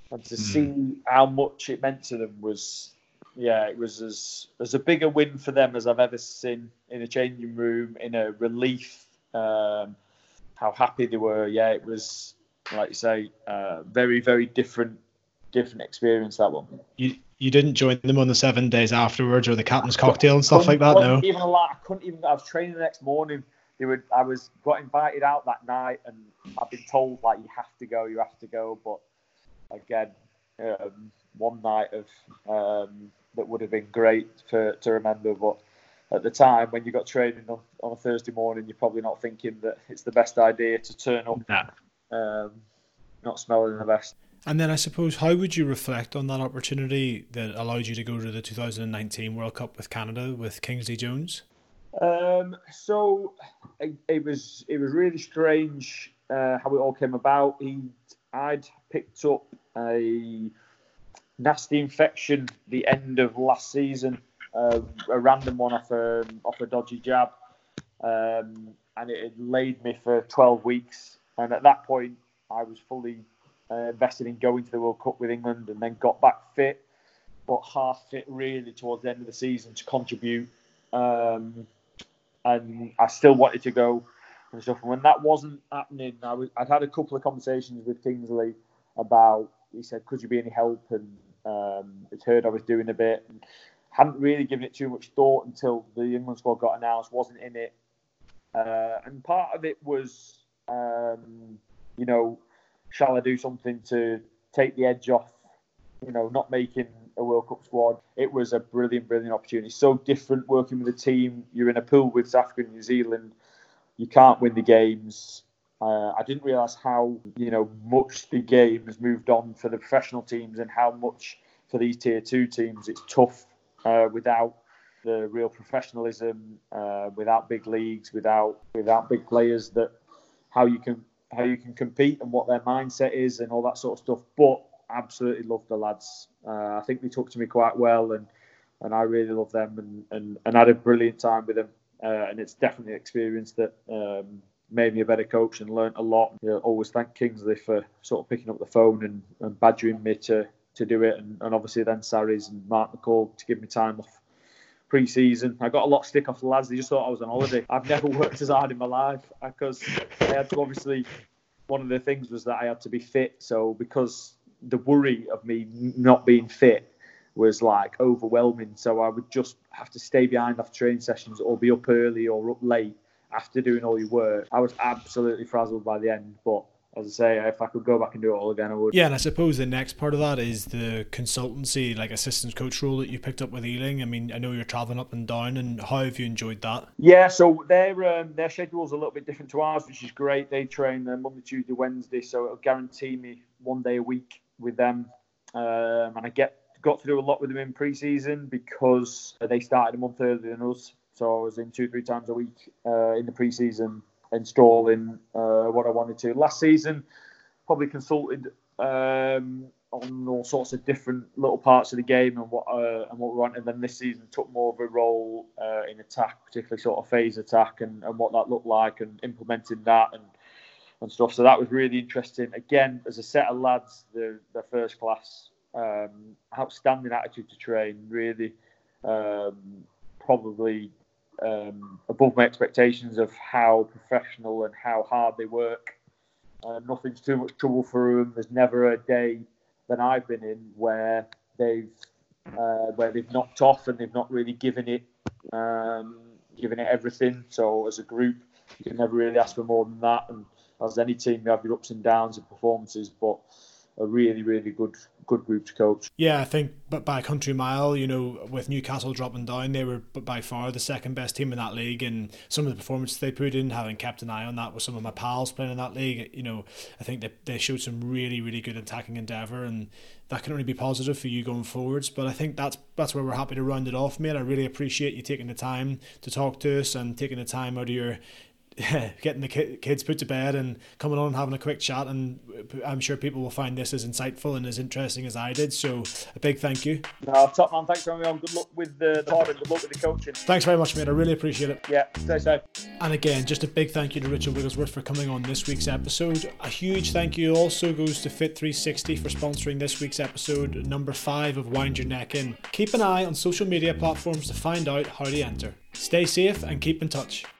and to see how much it meant to them was, it was as a bigger win for them as I've ever seen in a changing room, in a relief. How happy they were. Yeah, it was, like you say, very, very different experience, that one. You didn't join them on the 7 days afterwards, or the captain's cocktail and stuff like that, no? Even a lot. I couldn't even. I was training the next morning. I got invited out that night, and I've been told like you have to go. But again, one night of that would have been great to remember. But at the time, when you got training on a Thursday morning, you're probably not thinking that it's the best idea to turn up, not smelling the best. And then I suppose, how would you reflect on that opportunity that allowed you to go to the 2019 World Cup with Canada with Kingsley Jones? So it was really strange how it all came about. I'd picked up a nasty infection the end of last season, a random one off a dodgy jab, and it had laid me for 12 weeks. And at that point, I was fully invested in going to the World Cup with England, and then got back fit, but half fit really towards the end of the season to contribute. And I still wanted to go and stuff. And when that wasn't happening, I'd had a couple of conversations with Kingsley about, he said, could you be any help? And I'd heard I was doing a bit, and hadn't really given it too much thought until the England squad got announced, wasn't in it. And part of it was, shall I do something to take the edge off, not making a World Cup squad? It was a brilliant, brilliant opportunity. So different working with a team. You're in a pool with South Africa and New Zealand. You can't win the games. I didn't realise how, much the game has moved on for the professional teams, and how much for these tier 2 teams it's tough without the real professionalism, without big leagues, without big players, that how you can compete and what their mindset is and all that sort of stuff. But absolutely loved the lads. I think they took to me quite well, and I really love them, and had a brilliant time with them. And it's definitely an experience that made me a better coach and learnt a lot. Always thank Kingsley for sort of picking up the phone and badgering me to do it, and obviously then Sarries and Mark McCall to give me time off pre-season. I got a lot of stick off the lads. They just thought I was on holiday. I've never worked as hard in my life, because I had to, obviously, one of the things was that I had to be fit. So because the worry of me not being fit was like overwhelming, so I would just have to stay behind after training sessions, or be up early or up late after doing all your work. I was absolutely frazzled by the end, but as I say, if I could go back and do it all again, I would. Yeah, and I suppose the next part of that is the consultancy, like assistant coach role that you picked up with Ealing. I mean, I know you're travelling up and down, and how have you enjoyed that? Yeah, so their schedule's a little bit different to ours, which is great. They train Monday, Tuesday, Wednesday, so it'll guarantee me 1 day a week with them. And I got to do a lot with them in pre-season, because they started a month earlier than us. So I was in 2-3 times a week in the pre-season, installing what I wanted to. Last season, probably consulted on all sorts of different little parts of the game and what we wanted. And then this season took more of a role in attack, particularly sort of phase attack and what that looked like, and implementing that and stuff. So that was really interesting. Again, as a set of lads, they're first class, outstanding attitude to train. Really, probably above my expectations of how professional and how hard they work. Nothing's too much trouble for them. There's never a day that I've been in where they've knocked off and they've not really given it everything. So as a group, you can never really ask for more than that. And as any team, you have your ups and downs and performances, but a really, really good group to coach. Yeah, I think, but by a country mile, with Newcastle dropping down, they were by far the second best team in that league, and some of the performances they put in, having kept an eye on that with some of my pals playing in that league, I think they showed some really, really good attacking endeavour, and that can only be positive for you going forwards. But I think that's where we're happy to round it off, mate. I really appreciate you taking the time to talk to us and taking the time out of your getting the kids put to bed and coming on and having a quick chat, and I'm sure people will find this as insightful and as interesting as I did, so a big thank you. No, top man, thanks for having me on. Good luck with the pod and good luck with the coaching. Thanks very much, mate, I really appreciate it. Yeah, stay safe. And again, just a big thank you to Richard Wigglesworth for coming on this week's episode. A huge thank you also goes to Fit360 for sponsoring this week's episode number 5 of Wind Your Neck In. Keep an eye on social media platforms to find out how to enter. Stay safe and keep in touch.